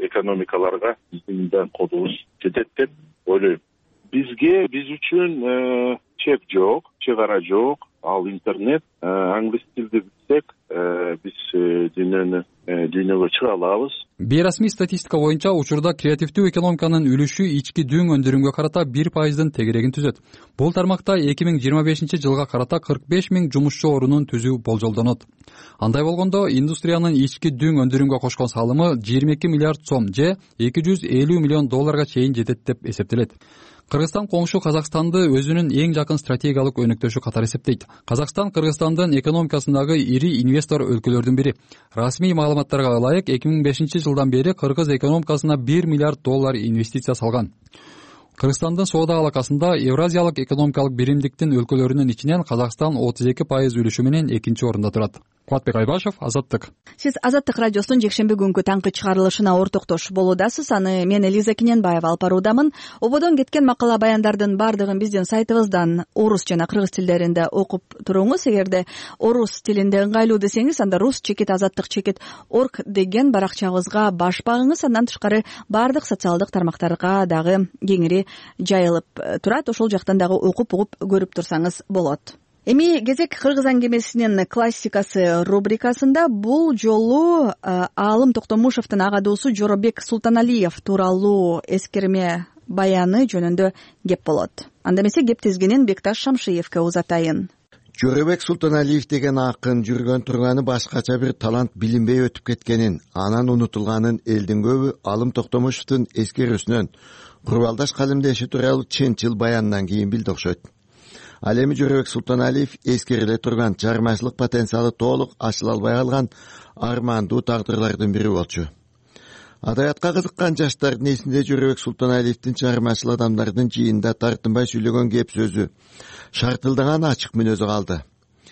экономикаларга биздин да колубуз жетет деп ойлойм. Бизге биз үчүн чек жок, чек ара жок. Ал интернет, англис тилди билсек, биз дүйнөнү дүйнөгө чыга алабыз.
Бейрасмий статистика боюнча учурда креативдүү экономиканын үлүшү ички дүң өндүрүмгө карата бир пайыздын тегерегин түзөт. Бул тармакта эки миң жыйырма бешинчи жылга карата кырк беш миң жумушчу орунун түзүү болжолдонот. Андай болгондо индустриянын ички дүң өндүрүмгө кошкон салымы жыйырма эки миллиард сом же эки жүз элүү миллион долларга чейин жетет деп эсептелет. Кыргызстан коңшу Казакстанды өзүнүн эң жакын стратегиялык өнөктөшү катары эсептейт. Казакстан Кыргызстандын экономикасындагы ири инвестор өлкөлөрдүн бири. Расмий маалыматтарга ылайык эки миң бешинчи жылдан бери кыргыз экономикасына бир миллиард доллар инвестиция салган. Кыргызстандын соода алакасында Евразиялык экономикалык биримдиктин өлкөлөрүнүн ичинен Казакстан отуз эки пайыз үлүшү менен экинчи орунда турат. Кубатбек Айбашев, Азаттык.
Сиз Азаттык радиосунун жекшемби күнгү таңкы чыгарылышына ортоктош болуудасыз. Аны мен Элиза Кененбаева алып баруудамын. Ободон кеткен макала баяндардын баардыгын биздин сайтыбыздан орус жана кыргыз тилдеринде окуп туруңуз. Эгерде орус тилинде ыңгайлуу десеңиз, анда рус чекит азаттык чекит орг деген баракчабызга баш багыңыз. Андан тышкары баардык социалдык тармактарга дагы кеңири жайылып турат. Ошол жактан дагы окуп угуп көрүп турсаңыз болот. Эми кезек кыргыз аңгемесинин классикасы рубрикасында бул жолу Аалым Токтомушевдин ага доосу Жоробек Султаналиев тууралуу эскерме баяны жөнүндө кеп болот. Анда эмесе кеп тизгинин Бекташ Шамшиевке узатайын.
Жоробек Султаналиев деген акын жүргөн турганы башкача бир талант билинбей өтүп кеткенин, анан унутулганын элдин көбү Аалым Токтомушевдин эскерүүсүнөн курбалдаш калемдеши тууралуу чынчыл баянынан кийин билди окшойт. Ал эми Жоробек Султаналиев эскериле турган чыгармачылык потенциалы толук ачыла албай калган армандуу тагдырлардын бири болчу. Адабиятка кызыккан жаштардын эсинде Жоробек Султаналиевдин чыгармачыл адамдардын жыйында тартынбай сүйлөгөн кеп сөзү, шартылдаган ачык мүнөзү калды.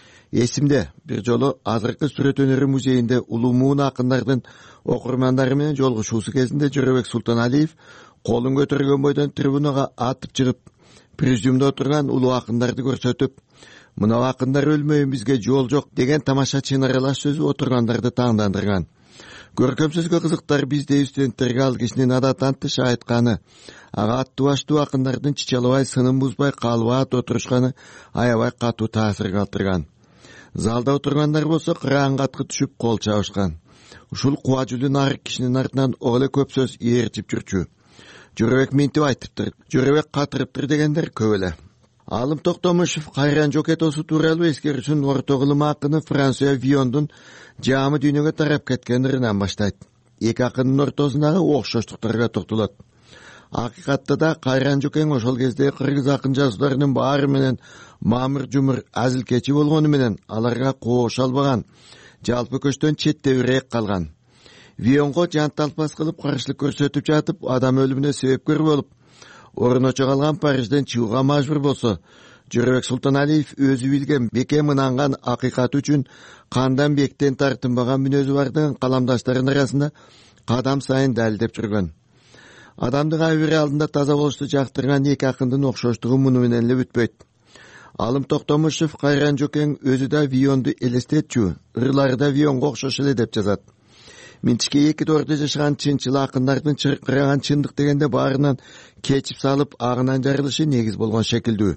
Эсимде бир жолу азыркы сүрөт өнөрү музейинде улуу муун акындардын окурмандары менен жолугушуусу кезинде Жоробек Султаналиев колун көтөргөн бойдон трибунага атып чыгып, президиумда отурган улуу акындарды көрсөтүп, мына акындар өлмөйүн бизге жол жок деген тамаша чын аралаш сөзү отургандарды таңдандырган. Көркөм сөзгө кызыктар биздей студенттерге ал кишинин адаттан тыш айтканы, ага аттуу баштуу акындардын чычалабай сынын бузбай калбаат отурушканы аябай катуу таасир калтырган. Залда отургандар болсо кыраан катка түшүп кол чабышкан. Ушул куба жүлүн ар кишинин артынан огле көп сөз ээрчип жүрчү. Жоробек минтип айтыптыр, Жоробек катырыптыр дегендер көп эле. Аалым Токтомушев Кайран Жокетосу тууралуу эскерүүсүн орто кылым акыны Франсуа Виондун жаамы дүйнөгө тарап кеткендеринен баштайт. Эки акындын ортосундагы окшоштуктарга токтолот. Акыйкатта да Кайран Жокең ошол кезде кыргыз акын жазууларынын баары менен мамыр жумур азилкечи болгону менен аларга коош албаган, жалпы көчтөн четтебирээк калган. Вионго жанталпас кылып каршылык көрсөтүп жатып, адам өлүмүнө себепкер болуп, орночо калган Парижден чыгууга мажбур болсо, Жоробек Султаналиев өзү билген бекем ынанган акыйкат үчүн кандан бектен тартынбаган мүнөзү бардыгын каламдаштарынын арасында кадам сайын далилдеп жүргөн. Адамдын абийири алдында таза болушту жактырган эки акындын окшоштугу муну менен эле бүтпөйт. Аалым Токтомушев Кайран Жокең өзү да Вионду элестетчү, ырлары да Вионго окшош эле деп жазат. Минтишке эки доордо жашаган чынчыл акындардын чыркыраган чындык дегенде баарынан кечип салып агынан жарылышы негиз болгон шекилдүү.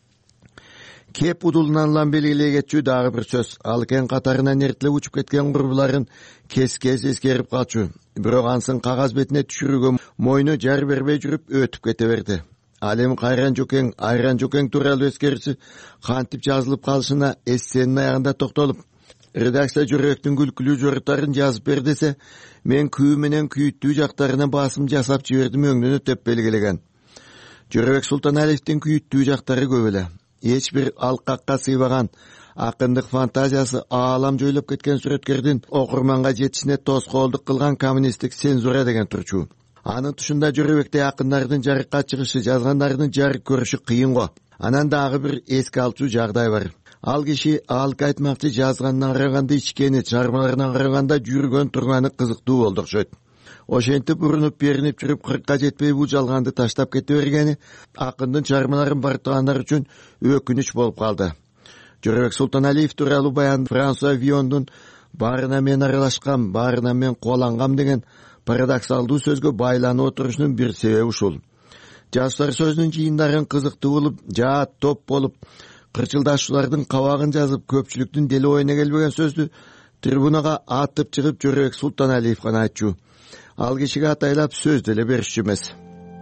Кеп удулунан лам белгилей кетчү дагы бир сөз. Ал кен катарынан эртилеп учуп кеткен курбуларын кес-кес эскерип калчу. Бирок ансын кагаз бетине түшүрүүгө мойну жар бербей жүрүп өтүп кете берди. Ал эми Кайран Жокең, Айран Жокең тууралуу эскерүүсү кантип жазылып калышына эссенин аягында токтолуп, редакция Жоробектин күлкүлүү жоруттарын жазып бер десе, мен күү менен күйүттүү жактарына басым жасап жибердим өңдөнү деп белгилеген. Жоробек Султаналиевдин күйүттүү жактары көп эле. Эч бир алкакка сыйбаган акындык фантазиясы аалам жойлоп кеткен сүрөткердин окурманга жетишине тоскоолдук кылган коммунисттик цензура деген турчу. Анын тушунда Жоробектей акындардын жарыкка чыгышы, жазгандардын жарык көрүшү кыйын го. Анан дагы бир эске алчу жагдай бар. Ал киши алк айтмакчы жазганынан караганда ичкени, чыгармаларынан караганда жүргөн турганы кызыктуу болду окшойт. Ошентип урунуп беринип жүрүп кыркка жетпей бул жалганды таштап кете бергени акындын чыгармаларын бартыгандар үчүн өкүнүч болуп калды. Жоробек Султаналиев тууралуу баян Франсуа Виондун баарына мен аралашкам, баарына мен кубалангам деген парадоксалдуу сөзгө байланып отурушунун бир себеби ушул. Жаштар сөзүнүн жыйындарын кызыктуу болуп, жаат топ болуп, кырчылдашуулардын кабагын жазып, көпчүлүктүн дели оюна келбеген сөздү трибунага атып чыгып Жорабек Султаналиев гана айтчу. Ал кишиге атайлап сөз деле беришчү эмес.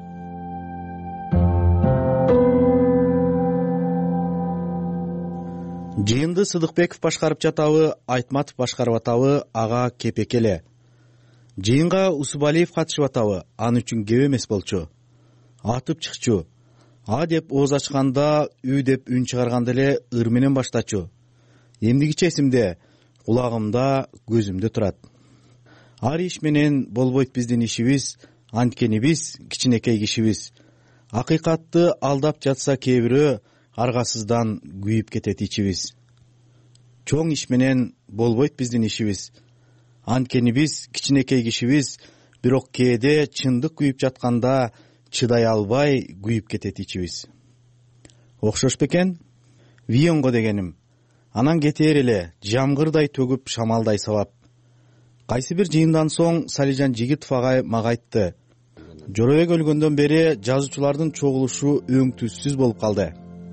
Жыйынды Сыдыкбеков башкарып жатабы, Айтматов башкарып атабы, ага кепек эле. Жыйынга Усубалиев катышып атабы, ал үчүн кеп эмес болчу. Атып чыкчу. А деп ооз ачканда, үй деп үн чыгарганда эле ыр менен баштачу. Эмдигиче эсимде, кулагымда, көзүмдө турат. Ар иш менен болбойт биздин ишибиз, анткени биз кичинекей кишибиз. Акыйкатты алдап жатса кээ бирөө, аргасыздан күйүп кетет ичибиз. Чоң иш менен болбойт биздин ишибиз. Анткени биз кичинекей кишибиз, бирок кээде чындык күйүп жатканда чыдай албай күйүп кетет ичибиз. Окшош бекен? Вионго дегеним. Анан кетээр эле, жамгырдай төгүп шамалдай сабап. Кайсы бир жыйындан соң Салижан Жигитов агай мага айтты. Жорабек өлгөндөн бери жазуучулардын чогулушу өң түссүз болуп калды.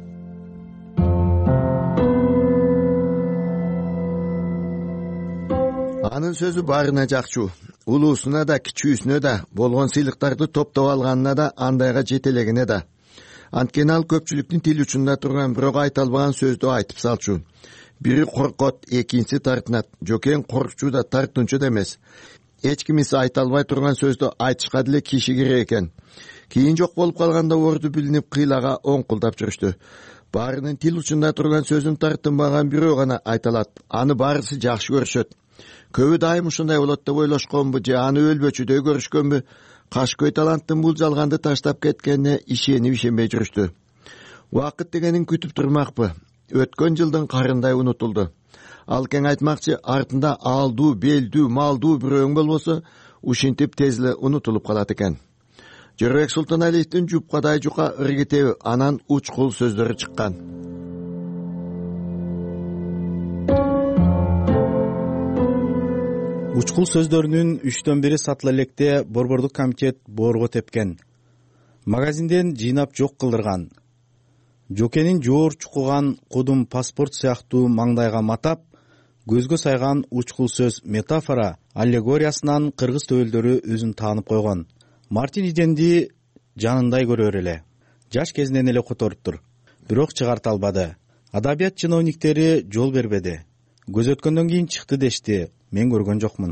Анын сөзү баарына жакчу. Улуусуна да, кичүүсүнө да, болгон сыйлыктарды топтоп алганына да, андайга жетелегине да. Анткени ал көпчүлүктүн тил учунда турган, бирок айта албаган сөздү айтып салчу. Бири коркот, экинчиси тартынат. Жокен коркчу да, тартынчу да эмес. Эч кимиси айта албай турган сөздү айтышка деле киши керек экен. Кийин жок болуп калганда орду билинип кыйлага оңкулдап жүрүштү. Баарынын тил учунда турган сөзүн тартынбаган бирөө гана айта алат. Аны баарысы жакшы көрүшөт. Көбү дайым ушундай болот деп ойлошконбу же аны өлбөчүдөй көрүшкөнбү? Кашкөй таланттын бул жалганды таштап кеткенине ишенип ишенбей жүрүштү. Убакыт дегенин күтүп турмакпы. Өткөн жылдын карындай унутулду. Ал кең айтмакчы, артында алдуу, белдүү, малдуу бирөөң болбосо, ушинтип тез эле унутулуп калат экен. Жорабек Султаналиевдин жупкадай жука ыргетеби, анан учкул сөздөрү чыккан.
Учкул сөздөрүнүн үчтөн бири сатыла электе Борбордук комитет боорго тепкен. Магазинден жыйнап жок кылдырган. Жокенин жоор чукуган кудум паспорт сыяктуу маңдайга матап, көзгө сайган учкул сөз метафора аллегориясынан кыргыз төбөлдөрү өзүн таанып койгон. Мартин Иденди жанындай көрөр эле. Жаш кезинен эле которуптур, бирок чыгарта албады. Адабият чиновниктери жол бербеди. Көз өткөндөн кийин чыкты дешти. Мен көргөн жокмун.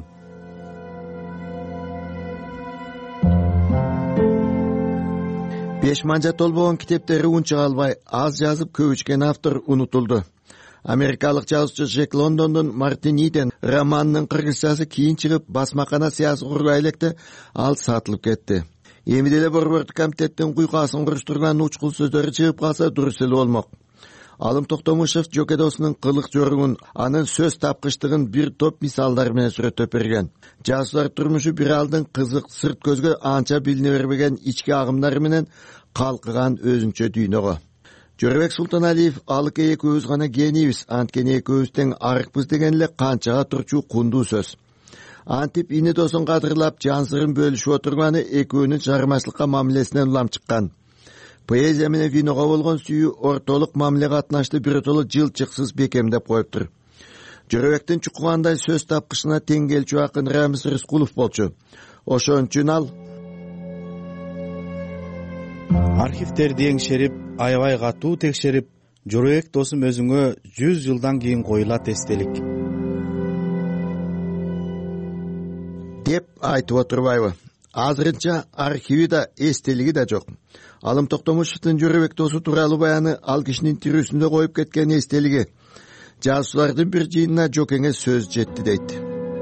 Беш манжа толбогон китептери унчуга албай, аз жазып көп ичкен автор унутулду. Америкалык жазуучу Джек Лондондун Мартин Иден романынын кыргызчасы кийин чыгып, басмакана сыясы курбай электе ал сатылып кетти. Эми деле Борбордук комитеттин куйкасын куруштурган учкул сөздөрү чыгып калса дурус эле болмок. Алым Токтомушев Жокедосунун кылык жоругун, анын сөз тапкычтыгын бир топ мисалдар менен сүрөттөп берген. Жазуулар турмушу бир алдын кызык, сырт көзгө анча билине бербеген ички агымдары менен калкыган өзүнчө дүйнөгө. Жорабек Султаналиев алыке экөөбүз гана генийбиз, анткени экөөбүз тең арыкпыз деген эле канчага турчу кундуу сөз. Антип ини досун кадырлап, жан сырын бөлүшүп отурганы экөөнүн чыгармачылыкка мамилесинен улам чыккан. Поэзия менен виного болгон сүйүү ортолук мамиле катнашты биротоло жылчыксыз бекемдеп коюптур. Жорабектин чукугандай сөз тапкычына тең келчү акын Рамис Рыскулов болчу. Ошон үчүн ал
архивтерди эңшерип, аябай катуу текшерип, Жорабек досум өзүңө жүз жылдан кийин коюлат эстелик
деп айтып отурбайбы? Азырынча архиви да, эстелиги да жок. Алым Токтомушевдин Жорабек досу тууралуу баяны ал кишинин тирүүсүндө коюп кеткен эстелиги. Жазуучулардын бир жыйынына Жокеңе сөз жетти дейт.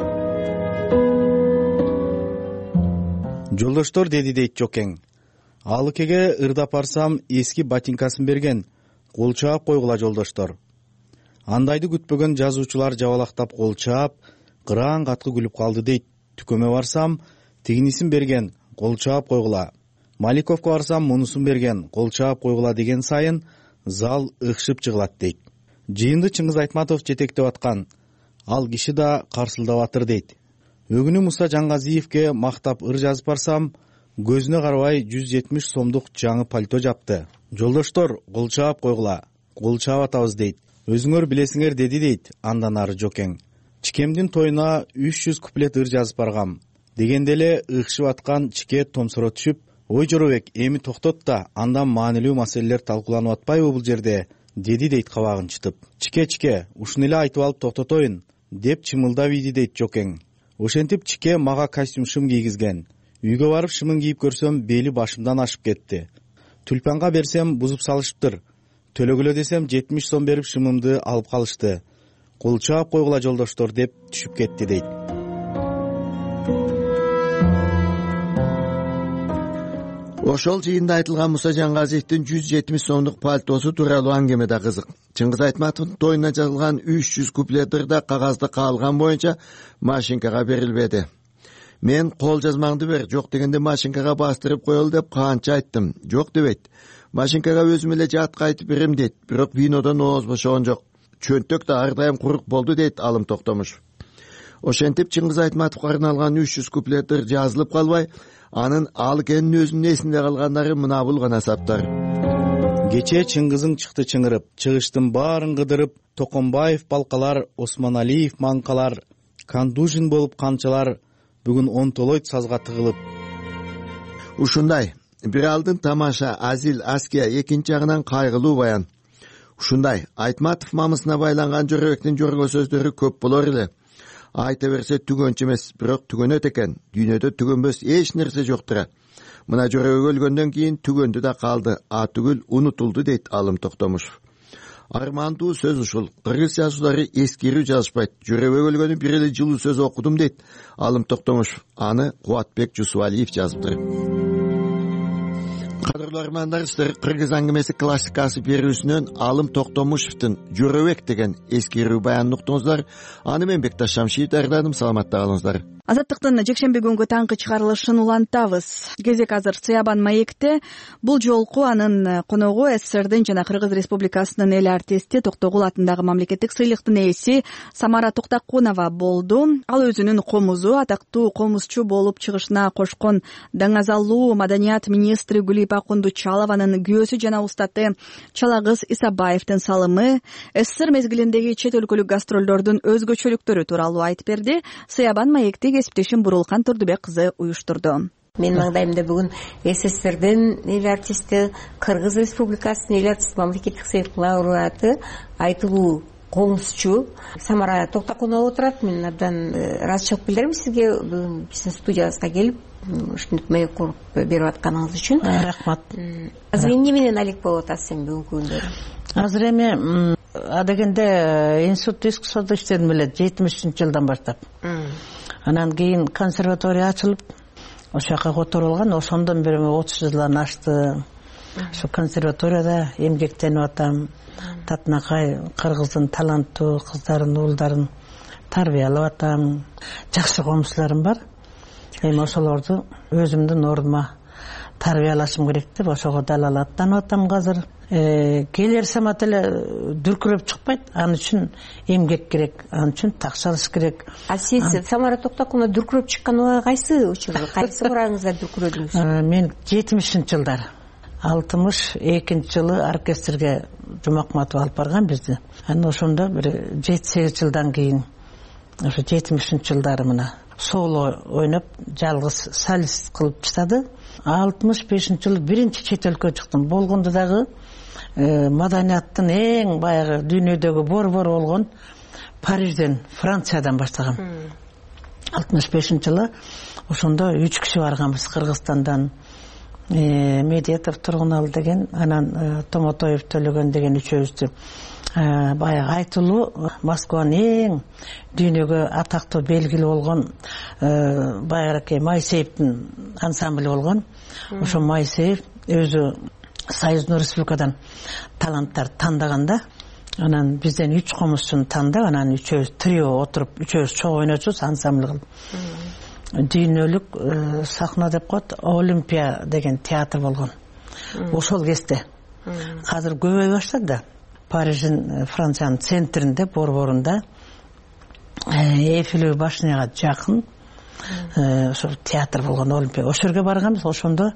Жолдоштор, деди дейт Жокең. Алыкеге ырдап барсам эски ботинкасын берген. Кол чаап койгула жолдоштор. Андайды күтпөгөн жазуучулар жабалактап кол чаап, кыраан каткы күлүп калды дейт. Түкөмө барсам тигинисин берген. Кол чаап койгула. Маликовко барсам мунусун берген. Кол чаап койгула деген сайын зал ыкшып чыгылат дейт. Жыйынды Чыңгыз Айтматов жетектеп аткан. Ал киши да карсылдап атыр дейт. өгүнү Муса Жаңгазиевке мактап ыр жазып барсам, көзүнө карабай жүз жетимиш сомдук жаңы пальто жапты. Жолдоштор, кол чаап койгула, кол чаап атабыз дейт. Өзүңөр билесиңер деди дейт андан ары Жокең. Чикемдин тоюна үч жүз куплет ыр жазып баргам. Дегенде эле ыкшып аткан Чике томсоро түшүп, ой Жоробек, эми токтот да, андан маанилүү маселелер талкууланып атпайбы бул жерде, деди дейт кабагын чытып. Чике Чике, ушуну эле айтып алып токтотоюн, деп чымылдап ийди дейт Жокең. Ошентип Чике мага костюм шым кийгизген. Үйгө барып шымын кийип көрсөм, бели башымдан ашып кетти. Тюльпанга берсем бузуп салышыптыр. Төлөгүлө десем жетимиш сом берип шымымды алып калышты. Кол чаап койгула жолдоштор деп түшүп кетти дейт.
Ошол жыйында айтылган Муса Жаңгазиевдин жүз жетимиш сомдук пальтосу тууралуу аңгеме да кызык. Чыңгыз Айтматовдун тоюна жазылган үч жүз куплеттер да кагазда каалган боюнча машинкага берилбеди. Мен кол жазмаңды бер, жок дегенде машинкага бастырып коелу деп канча айттым. Жок дебейт. Машинкага өзүм эле жатка айтып берем дейт. Бирок винодон ооз бошогон жок. Чөнтөк да ар дайым курук болду дейт Алым Токтомушев. Ошентип Чыңгыз Айтматовго арналган үч жүз куплеттер жазылып калбай, анын ал экенин өзүнүн эсинде калгандары мына бул гана саптар.
Кечээ Чыңгызың чыкты чыңырып, чыгыштын баарын кыдырып, Токомбаев балкалар, Осмоналиев манкалар, Кандужин болуп канчалар, бүгүн онтолойт сазга тыгылып.
Ушундай бир алдын тамаша, азил, аския, экинчи жагынан кайгылуу баян. Ушундай Айтматов мамысына байланган Жоробектин жорго сөздөрү көп болор эле. Айта берсе түгөнчү эмес, бирок түгөнөт экен. Дүйнөдө түгөнбөс эч нерсе жоктура. Мына Жоробек өлгөндөн кийин түгөндү да калды, а түгүл унутулду дейт Алым Токтомушев. Армандуу сөз ушул. Кыргыз жазуулары эскерүү жазышпайт. Жоробек өлгөнү бир эле жылуу сөз окудум дейт Алым Токтомушев. Аны Кубатбек Жусубалиев жазыптыр. Кадырлуу армандар, сиздер Кыргыз аңгемеси классикасы берүүсүнөн Алым Токтомушевдин Жоробек деген эскерүү баянын уктуңуздар. Аны мен Бекташ Шамшиев даярдадым. Саламатта калыңыздар.
Азаттыктын жекшемби күнгү таңкы чыгарылышын улантабыз. Кезек азыр Сыябан маекте. Бул жолку анын коногу СССРдин жана Кыргыз Республикасынын эл артисти Токтогул атындагы мамлекеттик сыйлыктын ээси Самара Токтакунова болду. Ал өзүнүн комузу, атактуу комузчу болуп чыгышына кошкон даңазалуу маданият министри Гүлипа Кундучалованын күйөөсү жана устаты Чалагыз Исабаевдин салымы, СССР мезгилиндеги чет өлкөлүк гастролдордун өзгөчөлүктөрү тууралуу айтып берди. Сыябан маекти кесиптешим Бурулкан Турдубек кызы уюштурду.
Мен маңдайымда бүгүн СССРдин эл артисти, Кыргыз Республикасынын эл артисти мамлекеттик сыйлыктын лауреаты, айтылуу комузчу Самара Токтакунова отурат. Мен абдан ыраазычылык билдирем сизге биздин студиябызга келип ушинтип маек куруп берип атканыңыз үчүн.
Рахмат.
Азыр эмне менен алек болуп атасыз эми бүгүнкү күндөрү?
Азыр эми адегенде институт искусствода иштедим эле жетимишинчи жылдан баштап. Анан кийин консерватория ачылып, ошол жака которулган. Ошондон бери отуз жылдан ашты. Ошо консерваторияда эмгектенип атам. Татынакай Кыргыздын таланттуу кыздарын, уулдарын тарбиялап атам. Жакшы комузчуларым бар. Эми ошолорду өзүмдүн ордума тарбиялашым керек деп ошого далал аттанып атам азыр. Келер самат эле дүркүрөп чыкпайт. Ал үчүн эмгек керек, ал үчүн так чалыш керек.
А сиз Самара Токтакунова дүркүрөп чыккан убагы кайсы учурда, кайсы урагыңызда дүркүрөдүңүз?
Мен жетимишинчи жылдары, алтымыш экинчи жылы оркестрге Жумакматов алып барган бизди. Анан ошондо бир жети сегиз жылдан кийин, ошо жетимишинчи жылдары мына соло ойноп, жалгыз солист кылып чыгады. алтымыш бешинчи жылы биринчи чет өлкөгө чыктым. Болгондо дагы маданияттын эң баягы дүйнөдөгү борбору болгон Парижден, Франциядан баштагам. алтымыш бешинчи жылы ошондо үч киши барганбыз Кыргызстандан. Медетов Тургунал деген, анан Томотоев Төлөгөн деген үчөөбүздү баягы айтылуу Москванын эң дүйнөгө атактуу белгилүү болгон баягы Майсеевдин ансамбль болгон. Ошо Майсеев өзү Союздун Республикадан таланттар тандаганда, анан бизден үч комузчуну тандап, анан үчөөбүз трио отуруп, үчөөбүз чогуу ойночубуз, ансамбль кылып. Дүйнөлүк сахна деп коет, Олимпия деген театр болгон. Ошол кезде азыр көбөй баштады да. Париждин, Франциянын центринде, борборунда, Эйфелев башняга жакын ошо театр болгон Олимпия, ошол жерге барганбыз. Ошондо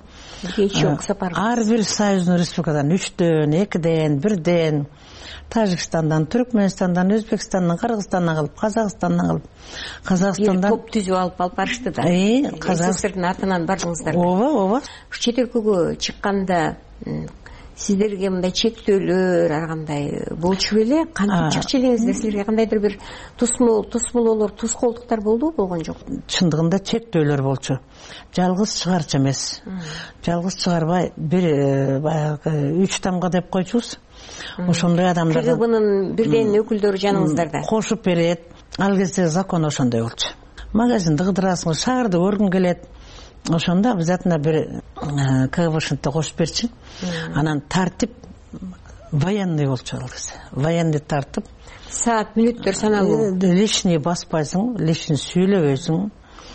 ар бир союздун республикадан үчтөн, экиден, бирден, Тажикстандан, Түркменистандан, Өзбекстандан, Кыргызстандан кылып, Казакстандан кылып, Казакстандан
топ түзүп алып алып барышты да. Эсестердин атынан бардыңыздар.
Ооба, ооба.
Чет өлкөгө чыкканда сиздерге мындай чектөөлөр ар кандай болчу беле? Кантип чыкчу элеңиздер? Силерге кандайдыр бир тосмол, тосмололор, тоскоолдуктар болду, болгон жок?
Чындыгында чектөөлөр болчу. Жалгыз чыгарчу эмес. Жалгыз чыгарбай бир баягы үч тамга деп койчубуз. Ошондой адамдар
КГБнын бирден өкүлдөрү жаныңыздарда
кошуп берет. Ал кезде закон ошондой болчу. Магазинди кыдырасың, шаарды көргүң келет. Ошондо обязательно бир КГБшныкты кошуп берчү. Анан тартип военный болчу ал кезде. Военный тартып,
саат, мүнөттөр саналуу.
Лишний баспайсың, лишний сүйлөбөйсүң.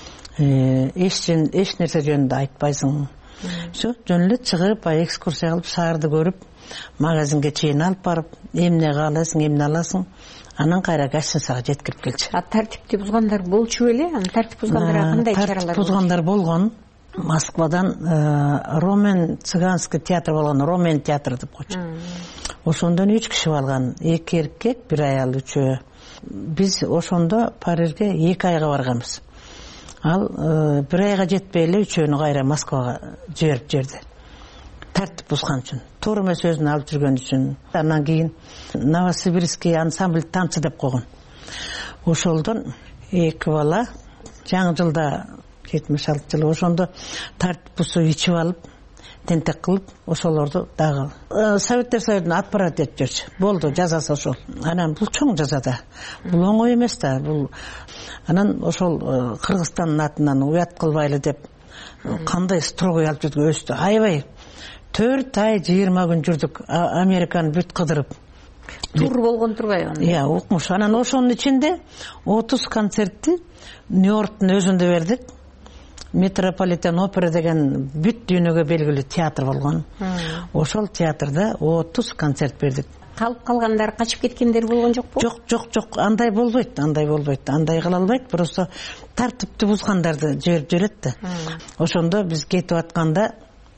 Эч эч нерсе жөнүндө айтпайсың. Всё, жөн эле чыгып, экскурсия кылып, шаарды көрүп, магазинге чейин алып барып, эмне каалайсың, эмне аласың, анан кайра гостиницага жеткирип келчү.
А тартипти бузгандар болчу беле? Анан тартип бузгандарга кандай чаралар?
Тартип бузгандар болгон. Москвадан Ромен цыганский театр болгон, Ромен театры деп койчу. Ошондон үч киши алган, эки эркек, бир аял, үчөө. Биз ошондо Парижге эки айга барганбыз. Ал бир айга жетпей эле үчөөнү кайра Москвага жиберип жиберди. Тартип бузган үчүн, Торме сөзүн алып жүргөн үчүн. Андан кийин Новосибирский ансамбль танцы деп койгон. Ошолдон эки бала жаңы жылда жетимиш алты жылы ошондо тартип бузуп ичип алып, тентек кылып, ошолорду дагы Советтер Союзуна отправить этип жүрчү. Болду, жазасы ошол. Анан бул чоң жаза да. Бул оңой эмес да. Бул анан ошол Кыргызстандын атынан уят кылбайлы деп кандай строгой алып жүрдүк өстү. Аябай төрт ай жыйырма күн жүрдүк, Американы бүт кыдырып.
Тур болгон турбайбы?
Иә, укмуш. Анан ошонун ичинде отуз концертти Нью-Йорктун өзүндө бердик. Метрополитен опера деген бүт дүйнөгө белгилүү театр болгон. Ошол театрда отуз концерт бердик.
Калып калгандар, качып кеткендер болгон жокпу?
Жок, жок, жок, андай болбойт, андай болбойт. Андай кыла албайт, просто тартипти бузгандарды жиберип жиберет да. Ошондо биз кетип атканда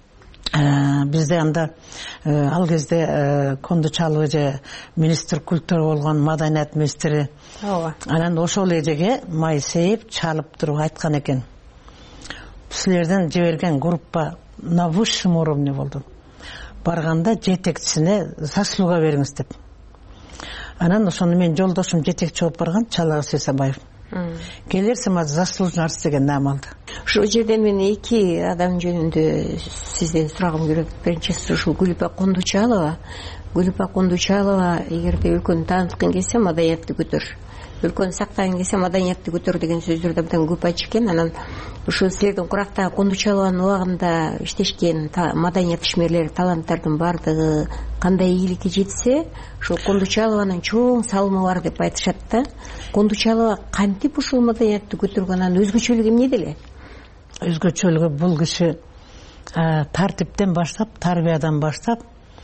бизде анда ал кезде Кондучалова же министр культура болгон, маданият министри. Анан ошол эжеге Майсеев чалып туруп айткан экен. Силерден жиберген группа на высшем уровне болду. Барганда жетекчисине заслуга бериңиз деп. Анан ошону мен жолдошум жетекчи болуп барган Чалагыз Сесабаев. Келерсиң ма заслуженный артист деген наам алды.
Ошол жерден мен эки адам жөнүндө сизден сурагым келет. Биринчиси ушул Гүлүпа Кондучалова. Гүлүпа Кондучалова эгерде өлкөнү тааныткың келсе, маданиятты көтөр. Өлкөнү сактагың келсе, маданиятты көтөр деген сөздөрдү абдан көп айтчу экен. Анан ушул силердин курактагы Кондучалованын убагында иштешкен маданият ишмерлери, таланттардын бардыгы кандай ийгиликке жетсе, ушул Кондучалованын чоң салымы бар деп айтышат да. Кондучалова кантип ушул маданиятты көтөргөн, анын өзгөчөлүгү эмнеде эле?
Өзгөчөлүгү бул киши тартиптен баштап, тарбиядан баштап,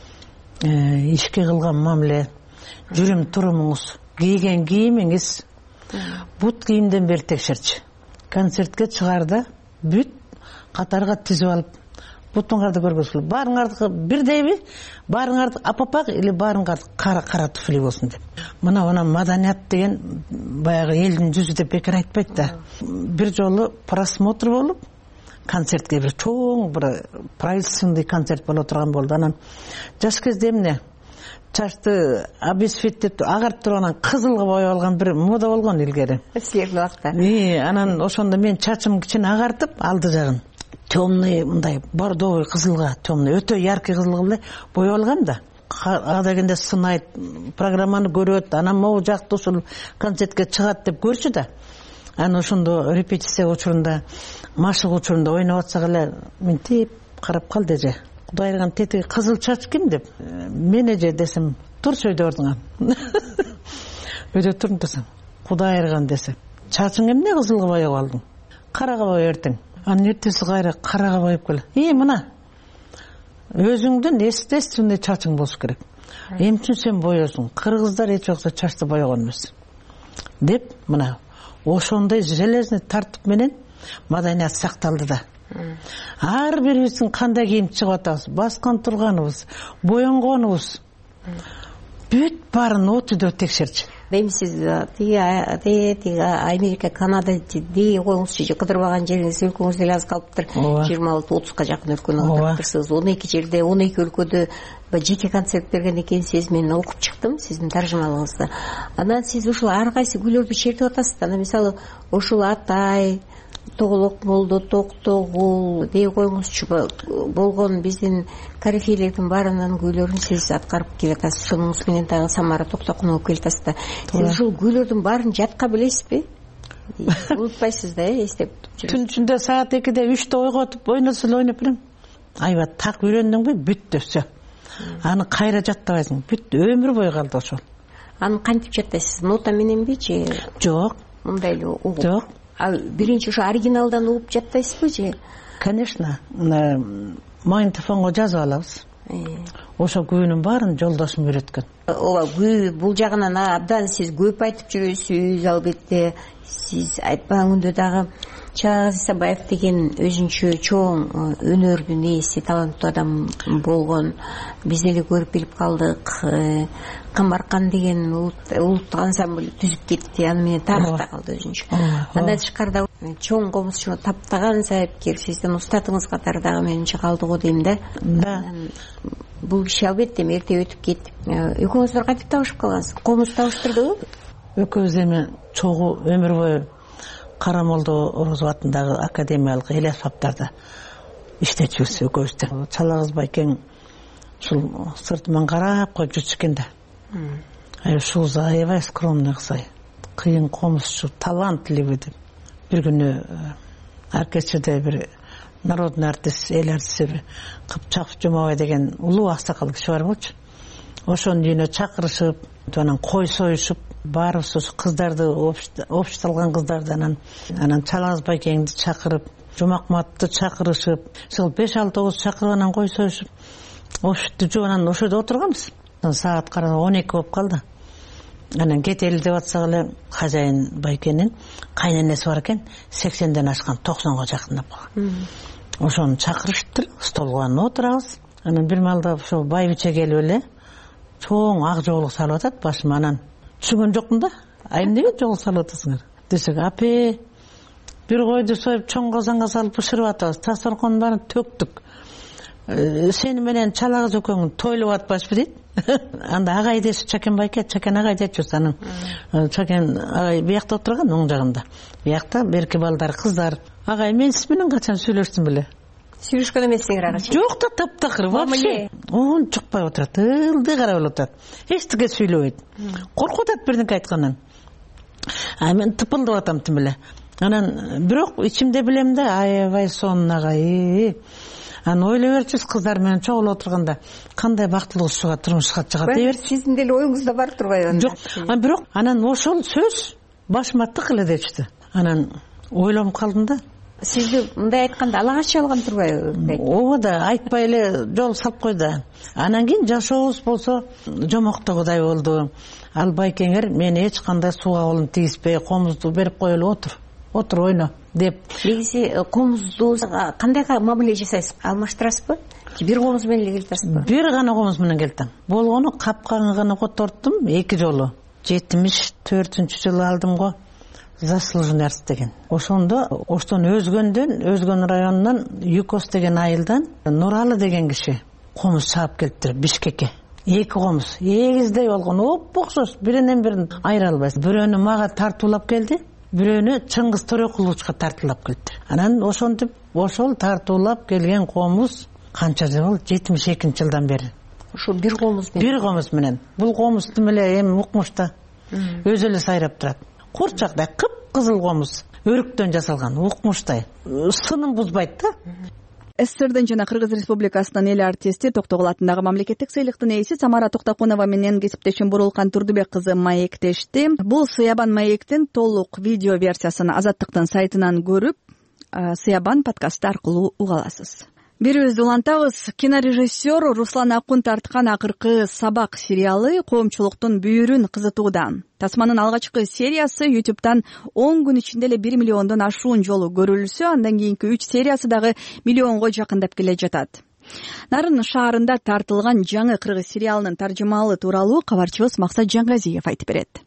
ишке кылган мамиле, жүрүм турумуңуз, кийген кийимиңиз, бут кийимден бери текшерчү. Концертке чыгарда бүт катарга тизип алып, бутуңарды көргөзүлүп, баарыңарды бирдейби, баарыңарды апапак или баарыңарды кара кара туфли болсун деп. Мына она маданият деген баягы элдин жүзү деп бекер айтпайт да. Бир жолу просмотр болуп, концертке бир чоң бир правительственный концерт боло турган болду. Анан жаш кезде эмне чачты обесцветип агарып турганан кызылга боеп алган бир мода болгон илгери.
Силердин убакта.
И, анан ошондо мен чачым кичине агартып, алды жагын темный, мындай бордовый кызылга, темный, өтө яркий кызылга эле боеп алгам да. Ага дегенде сынайт, программаны көрөт, анан могу жакты ушул концертке чыгат деп көрчү да. Анан ошондо репетиция учурунда, машык учурунда ойноп атсак эле мынтип карап калды эже. Кудай айрган тетиги кызыл чач ким деп. Мен эже десем, турчу өйдө ордуңа. Өйдө турун десем, Кудай айрган десе. Чачың эмне кызылга боеп алдың? Карага боеп эртең. Анан эртеси кайра карага боеп кел. И мына. Өзүңдүн естественный чачың болуш керек. Эмчи сен боесуң? Кыргыздар эч убакта чачты боегон эмес. Деп мына ошондой железный тартип менен маданият сакталды да. Ар бирибиздин кандай кийим чыгып атабыз, баскан турганыбыз, боенгонубуз бүт баарын отудөп текшерчи.
Эми сиз тиги тиги Америка, Канада дей коюңузчу, кыдырбаган жериңиз өлкөңүз деле аз калыптыр. жыйырма алты отузга жакын өлкөнү кыдырыптырсыз. он эки жерде, он эки өлкөдө жеке концерт берген экенсиз. Мен окуп чыктым сиздин таржымалыгыңызды. Анан сиз ушул ар кайсы күйлөрдү чертип атасыз. Анан мисалы ушул Атай, Тоголок болду, Токтогул дей коюңузчу болгон биздин корифейлердин баарынын күйлөрүн сиз аткарып келатасыз. Шунуңуз менен дагы Самара Токтокунова келатасыз да. Сиз ушул күйлөрдүн баарын жатка билесизби? Унутпайсыз да, эстеп.
Түн ичинде саат экиде үчтө ойготуп ойносо эле ойноп берем. Айба так үйрөндүңбү? Бүттү, всё. Аны кайра жаттабайсың. Бүт өмүр бою калды ошол.
Аны кантип жаттайсыз? Нота мененби же?
Жок.
Мындай эле угуп.
Жок.
Ал биринчи ошо оригиналдан угуп жаттайсызбы же?
Конечно. Магнитофонго жазып алабыз. Ошо күүнүн баарын жолдошум үйрөткөн.
Ооба, күү бул жагынан абдан сиз көп айтып жүрөсүз, албетте. Сиз айтпаган күндө дагы Чагыз Исабаев деген өзүнчө чоң өнөрдүн ээси, таланттуу адам болгон. Биз эле көрүп билип калдык. Камбаркан деген улуттук ансамбль түзүп кетти. Аны менен тарыхта калды өзүнчө. Андан тышкарыда чоң комузчу таптаган сайыпкер, сиздин устатыңыз катары дагы менимче калды го дейм да. Бул киши албетте эрте өтүп кетти. Экөөңүздөр кантип табышып калгансыз? Комуз табыштырдыбы?
Экөөбүз эми чогуу өмүр бою Карамолдо Орозов атындагы академиялык эл аспаптарда иштечүбүз экөөбүз да. Чалагыз байкең ушул сыртыман карап коюп жүрчү экен да. Ушул аябай скромный кыз, кыйын комузчу, талантлуу деп. Бир күнү оркестрде бир народный артист, эл артисти Кыпчаков Жумабай деген улуу аксакал киши бар болчу. Ошонун үйүнө чакырышып, анан кой союшуп, баарыбыз ошо кыздарды, обществолгон кыздарды, анан анан Чалагыз байкеңди чакырып, Жумакматты чакырышып, ошол беш алты огуз чакырып анан кой союшуп, обществду жууп анан ошодо отурганбыз. Саат караса он эки болуп калды. Анан кетели деп атсак эле хозяин байкенин кайненеси бар экен, сексенден ашкан, токсонго жакындап калган. Ошону чакырышыптыр, столго отурабыз. Анан бир маалда ошо байбиче келип эле чоң ак жоолук салып атат башыма. Анан түшүнгөн жокмун да. Ай эмнеге жоолук салып атасыңар? Десек, апе, бир койду союп чоң казанга салып бышырып атабыз. Тасторконун баарын төктүк. Сени менен Чалагыз экөөң тойлоп атпашпы дейт. Анда агай деши Чакен байке, Чакен агай дечүбүз. Анан Чакен агай биякта отурган, оң жагында. Биякта берки балдар, кыздар. Агай, мен сиз менен качан сүйлөштүм беле?
Сүйлөшкөн эмессиңер агачы?
Жок да, таптакыр вообще. Он чукпай отурат, ылдый карап отурат. Эчтеке сүйлөбөйт. Коркуп атат бирдеке айткандан. А мен тыпылдап атам тим эле. Анан бирок ичимде билем да, аябай сонун агай. Анан ойлой берчүбүз, кыздар менен чогулуп отурганда кандай бактылуу ушуга турмушка чыгат дей берчү.
Сиздин деле оюңузда бар турбайбы?
Жок, бирок анан ошол сөз башыма тык эле дечти. Анан ойлонуп калдым да.
Сизди мындай айтканда алагачы алган турбайбы?
Ооба да, айтпай эле жол салып койду. Анан кийин жашообуз болсо жомоктогудай болду. Ал байкеңер мени эч кандай сууга колун тийиспей, комузду берип коелу, отур. Отур ойно деп.
Негизи комузду кандай мамиле жасайсыз? Алмаштырасызбы? Бир комуз менен эле келатасызбы?
Бир гана комуз менен келдим. Болгону капканы гана которттум эки жолу. жетимиш төртүнчү жылы алдым го. Заслуженность деген. Ошондо оштон өзгөндөн, өзгөн районунан Юкос деген айылдан Нуралы деген киши комуз чаап келиптир Бишкекке. Эки комуз, эгиздей болгон, оппокшош, биринен бирин айыра албайсың. Бирөөнү мага тартуулап келди, бирөөнү Чыңгыз Төрөкуловичка тартуулап келди. Анан ошентип, ошол тартуулап келген комуз канча жыл болду? жетимиш экинчи жылдан бери.
Ошол бир комуз менен.
Бир комуз менен. Бул комуз тим эле эми укмушта. Өзү эле сайрап турат. Курчактай кып-кызыл комуз, өрүктөн жасалган, укмуштай. Сынын бузбайт да.
СССРдин жана Кыргыз Республикасынын эл артисти Токтогул атындагы мамлекеттик сыйлыктын ээси Самара Токтокунова менен кесиптешим Бурулкан Турдубек кызы маектешти. Бул Сыябан маектин толук видео версиясын Азаттыктын сайтынан көрүп, Сыябан подкасты аркылуу уга аласыз. бирибизди улантабыз. Кинорежиссер Руслан Акун тарткан акыркы Сабак сериалы коомчулуктун бүйүрүн кызытууда. Тасманын алгачкы сериясы ютубтан он күн ичинде эле бир миллиондон ашуун жолу көрүлсө, андан кийинки үч сериясы дагы миллионго жакындап келе жатат. Нарын шаарында тартылган жаңы кыргыз сериалынын таржымалы тууралуу кабарчыбыз Максат Жаңгазиев айтып берет.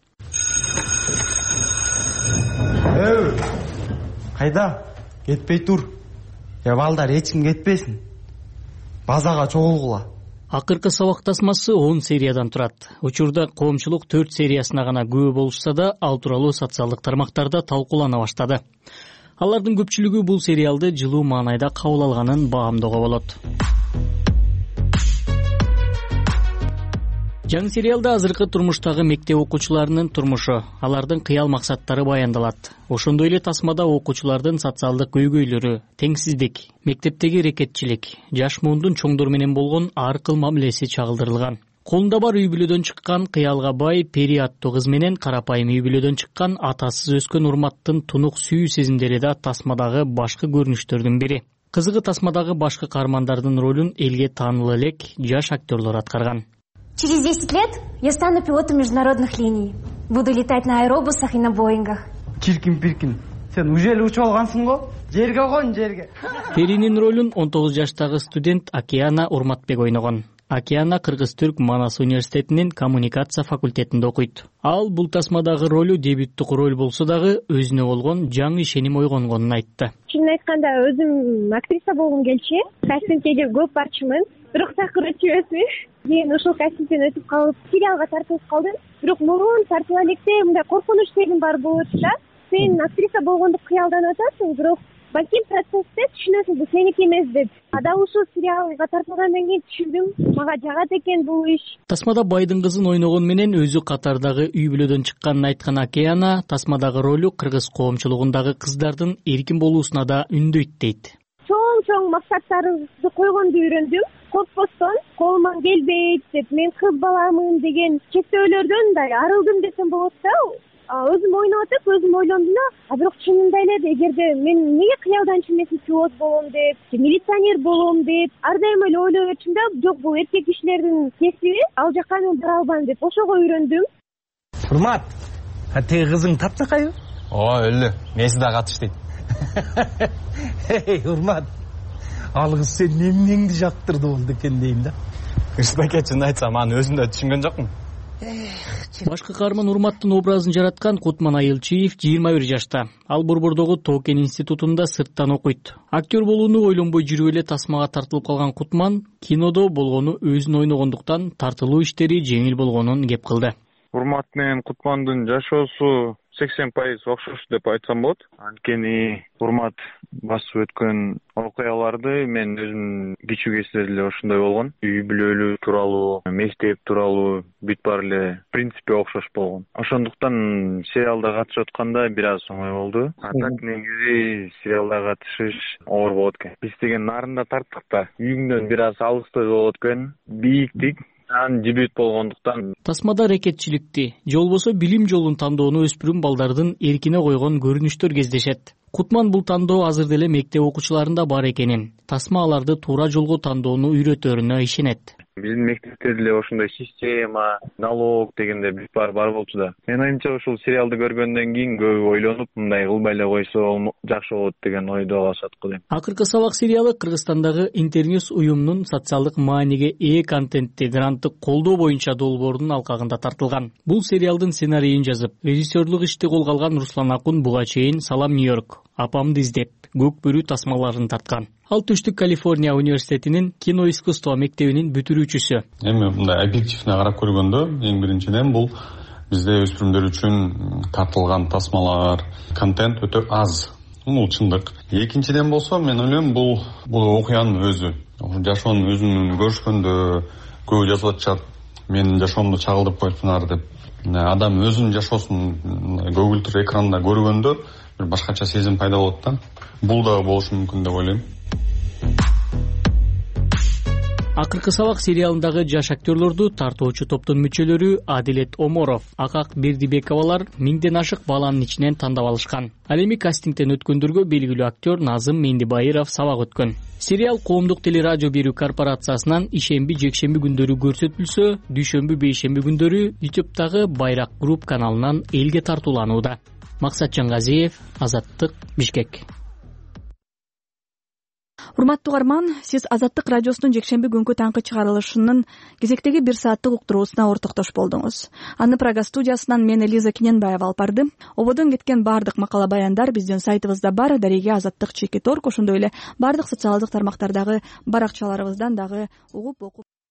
Өй, кайда? Кетпей тур. Я балдар эч ким кетпесин. Базага чогулгула.
Акыркы Сабак тасмасы он сериядан турат. Учурда коомчулук төрт сериясына гана күбө болушса да, ал тууралуу социалдык тармактарда талкуулана баштады. Алардын көпчүлүгү бул сериалды жылуу маанайда кабыл алганын баамдоого болот. Жаңы сериалда азыркы турмуштагы мектеп окуучуларынын турмушу, алардын кыял максаттары баяндалат. Ошондой эле тасмада окуучулардын социалдык көйгөйлөрү, теңсиздик, мектептеги эрекетчилик, жаш муундун чоңдор менен болгон ар кыл мамилеси чагылдырылган. Колунда бар үй бүлөдөн чыккан кыялга бай Пери аттуу кыз менен карапайым үй бүлөдөн чыккан атасыз өскөн Урматтын тунук сүйүү сезимдери да тасмадагы башкы көрүнүштөрдүн бири. Кызыгы тасмадагы башкы каармандардын ролун элге таанылуу элек жаш актерлор аткарган.
Через десять лет я стану пилотом международных линий. Буду летать на аэробусах и на Боингах.
Чиркин-пиркин, сен уже эле учуп алгансың го? Жерге кон, жерге.
Перинин ролун он тогуз жаштагы студент Океана Урматбек ойногон. Океана Кыргыз-Түрк Манас университетинин коммуникация факультетинде окуйт. Ал бул тасмадагы ролу дебюттук роль болсо дагы өзүнө болгон жаңы ишеним ойгонгонун айтты.
Чынын айтканда өзүм актриса болгум келчү. Кастингге көп барчумун. Бирок такыр өтүп эмесмин. Мен ошол кастингден өтүп калып, сериалга тартылып калдым. Бирок мурун тартыла электе мындай коркунуч сезим бар болот да. Сен актриса болгондук кыялданып атасың, бирок балким процессте түшүнөсүң, бул сеники эмес деп. Ада ушул сериалга тартылгандан кийин түшүндүм, мага жагат экен бул иш.
Тасмада байдын кызын ойногон менен өзү катардагы үй бүлөдөн чыкканын айткан Океана тасмадагы ролу кыргыз коомчулугундагы кыздардын эркин болуусуна да үндөйт дейт.
Чоң-чоң максаттарыңызды койгонду үйрөндүм. Коркпостон, колуман келбейт деп, мен кыз баламын деген чектөөлөрдөн да арылдым десем болот да. Өзүм ойноп атып, өзүм ойлондум да, а бирок чынында эле эгерде мен эмнеге кыялданчу эмес пилот болом деп, милиционер болом деп, ар дайым эле ойлоп өтчүм да, жок бул эркек кишилердин кесиби, ал жакка мен бара албайм деп, ошого үйрөндүм.
Урмат, а теги кызың таптакайбы?
Ооба, өлү. Меси да катыш дейт.
Эй, Урмат. Ал кыз сен эмнеңди жактырды болду экен дейм да.
Ырсбеке, чын айтсам, аны өзүм да түшүнгөн жокмун.
Башкы каарман Урматтын образын жараткан Кутман Айылчиев жыйырма бир жашта. Ал Борбордогу Токен институтунда сырттан окуйт. Актер болууну ойлонбой жүрүп эле тасмага тартылып калган Кутман кинодо болгону өзүн ойногондуктан тартылуу иштери жеңил болгонун кеп кылды.
Урмат менен Кутмандын жашоосу сексен пайыз окшош деп айтсам болот. Анткени Урмат басып өткөн окуяларды мен өзүм кичүү кезинде эле ошондой болгон. Үй бүлөлүү тууралуу, мектеп тууралуу бүт баары эле принципи окшош болгон. Ошондуктан сериалда катышып атканда бир аз оңой болду. А так негизи сериалда катышыш оор болот экен. Биз деген нарында тарттык да. Үйүңдөн бир аз алыстай болот экен. Бийиктик ан дебют болгондуктан
тасмада аракетчиликти, же болбосо билим жолун тандоону өспүрүм балдардын эркине койгон көрүнүштөр кездешет. Кутман бул тандоо азыр деле мектеп окуучуларында бар экенин, тасма аларды туура жолго тандоону үйрөтөрүнө ишенет.
Биздин мектепте деле ошондой система, налог дегенде бүт баары бар болчу да. Мен оюмча ушул сериалды көргөндөн кийин көбү ойлонуп, мындай кылбай эле койсо жакшы болот деген ойдо калышат го дейм.
Акыркы Сабак сериалы Кыргызстандагы Интерньюс уюмунун социалдык мааниге ээ контентти гранттык колдоо боюнча долбоорунун алкагында тартылган. Бул сериалдын сценарийин жазып, режиссерлук ишти колго алган Руслан Акун буга чейин Салам Нью-Йорк, Апамды издеп, Көк бөрү тасмаларын тарткан. Ал Түштүк Калифорния университетинин кино искусство мектебинин бүтүрүүчүсү.
Эми мындай объективне карап көргөндө, эң биринчиден бул бизде өспүрүмдөр үчүн тартылган тасмалар, контент өтө аз. Бул чындык. Экинчиден болсо, мен ойлойм, бул бул окуянын өзү. Жашоонун өзүн көрүшкөндө көбү жазып атышат. Менин жашоомду чагылдырып коюптунар деп. Адам өзүнүн жашоосун көгүлтүр экранда көргөндө бир башкача сезим пайда болот да. Бул да болушу мүмкүн деп ойлойм.
Акыркы сабак сериалындагы жаш актерлорду тартуучу топтун мүчөлөрү Адилет Оморов, Акак Бердибековалар миңден ашык баланын ичинен тандап алышкан. Ал эми кастингден өткөндөргө белгилүү актер Назым Мендибайыров сабак өткөн. Сериал коомдук телерадио берүү корпорациясынан ишемби жекшемби күндөрү көрсөтүлсө, дүйшөмбү бейшемби күндөрү ютубтагы Байрак Групп каналынан элге тартууланууда. Максат Жангазиев, Азаттык, Бишкек.
Урматтуу угарман, сиз Азаттык радиосунун жекшемби күнкү таңкы чыгарылышынын кезектеги бир сааттык уктуруусуна ортоктош болдуңуз. Аны Прага студиясынан мен Лиза Киненбаева алып барды. Ободон кеткен бардык макала баяндар биздин сайтыбызда бар, дареге азаттык чеки торг, ошондой эле бардык социалдык тармактардагы баракчаларыбыздан дагы угуп окуп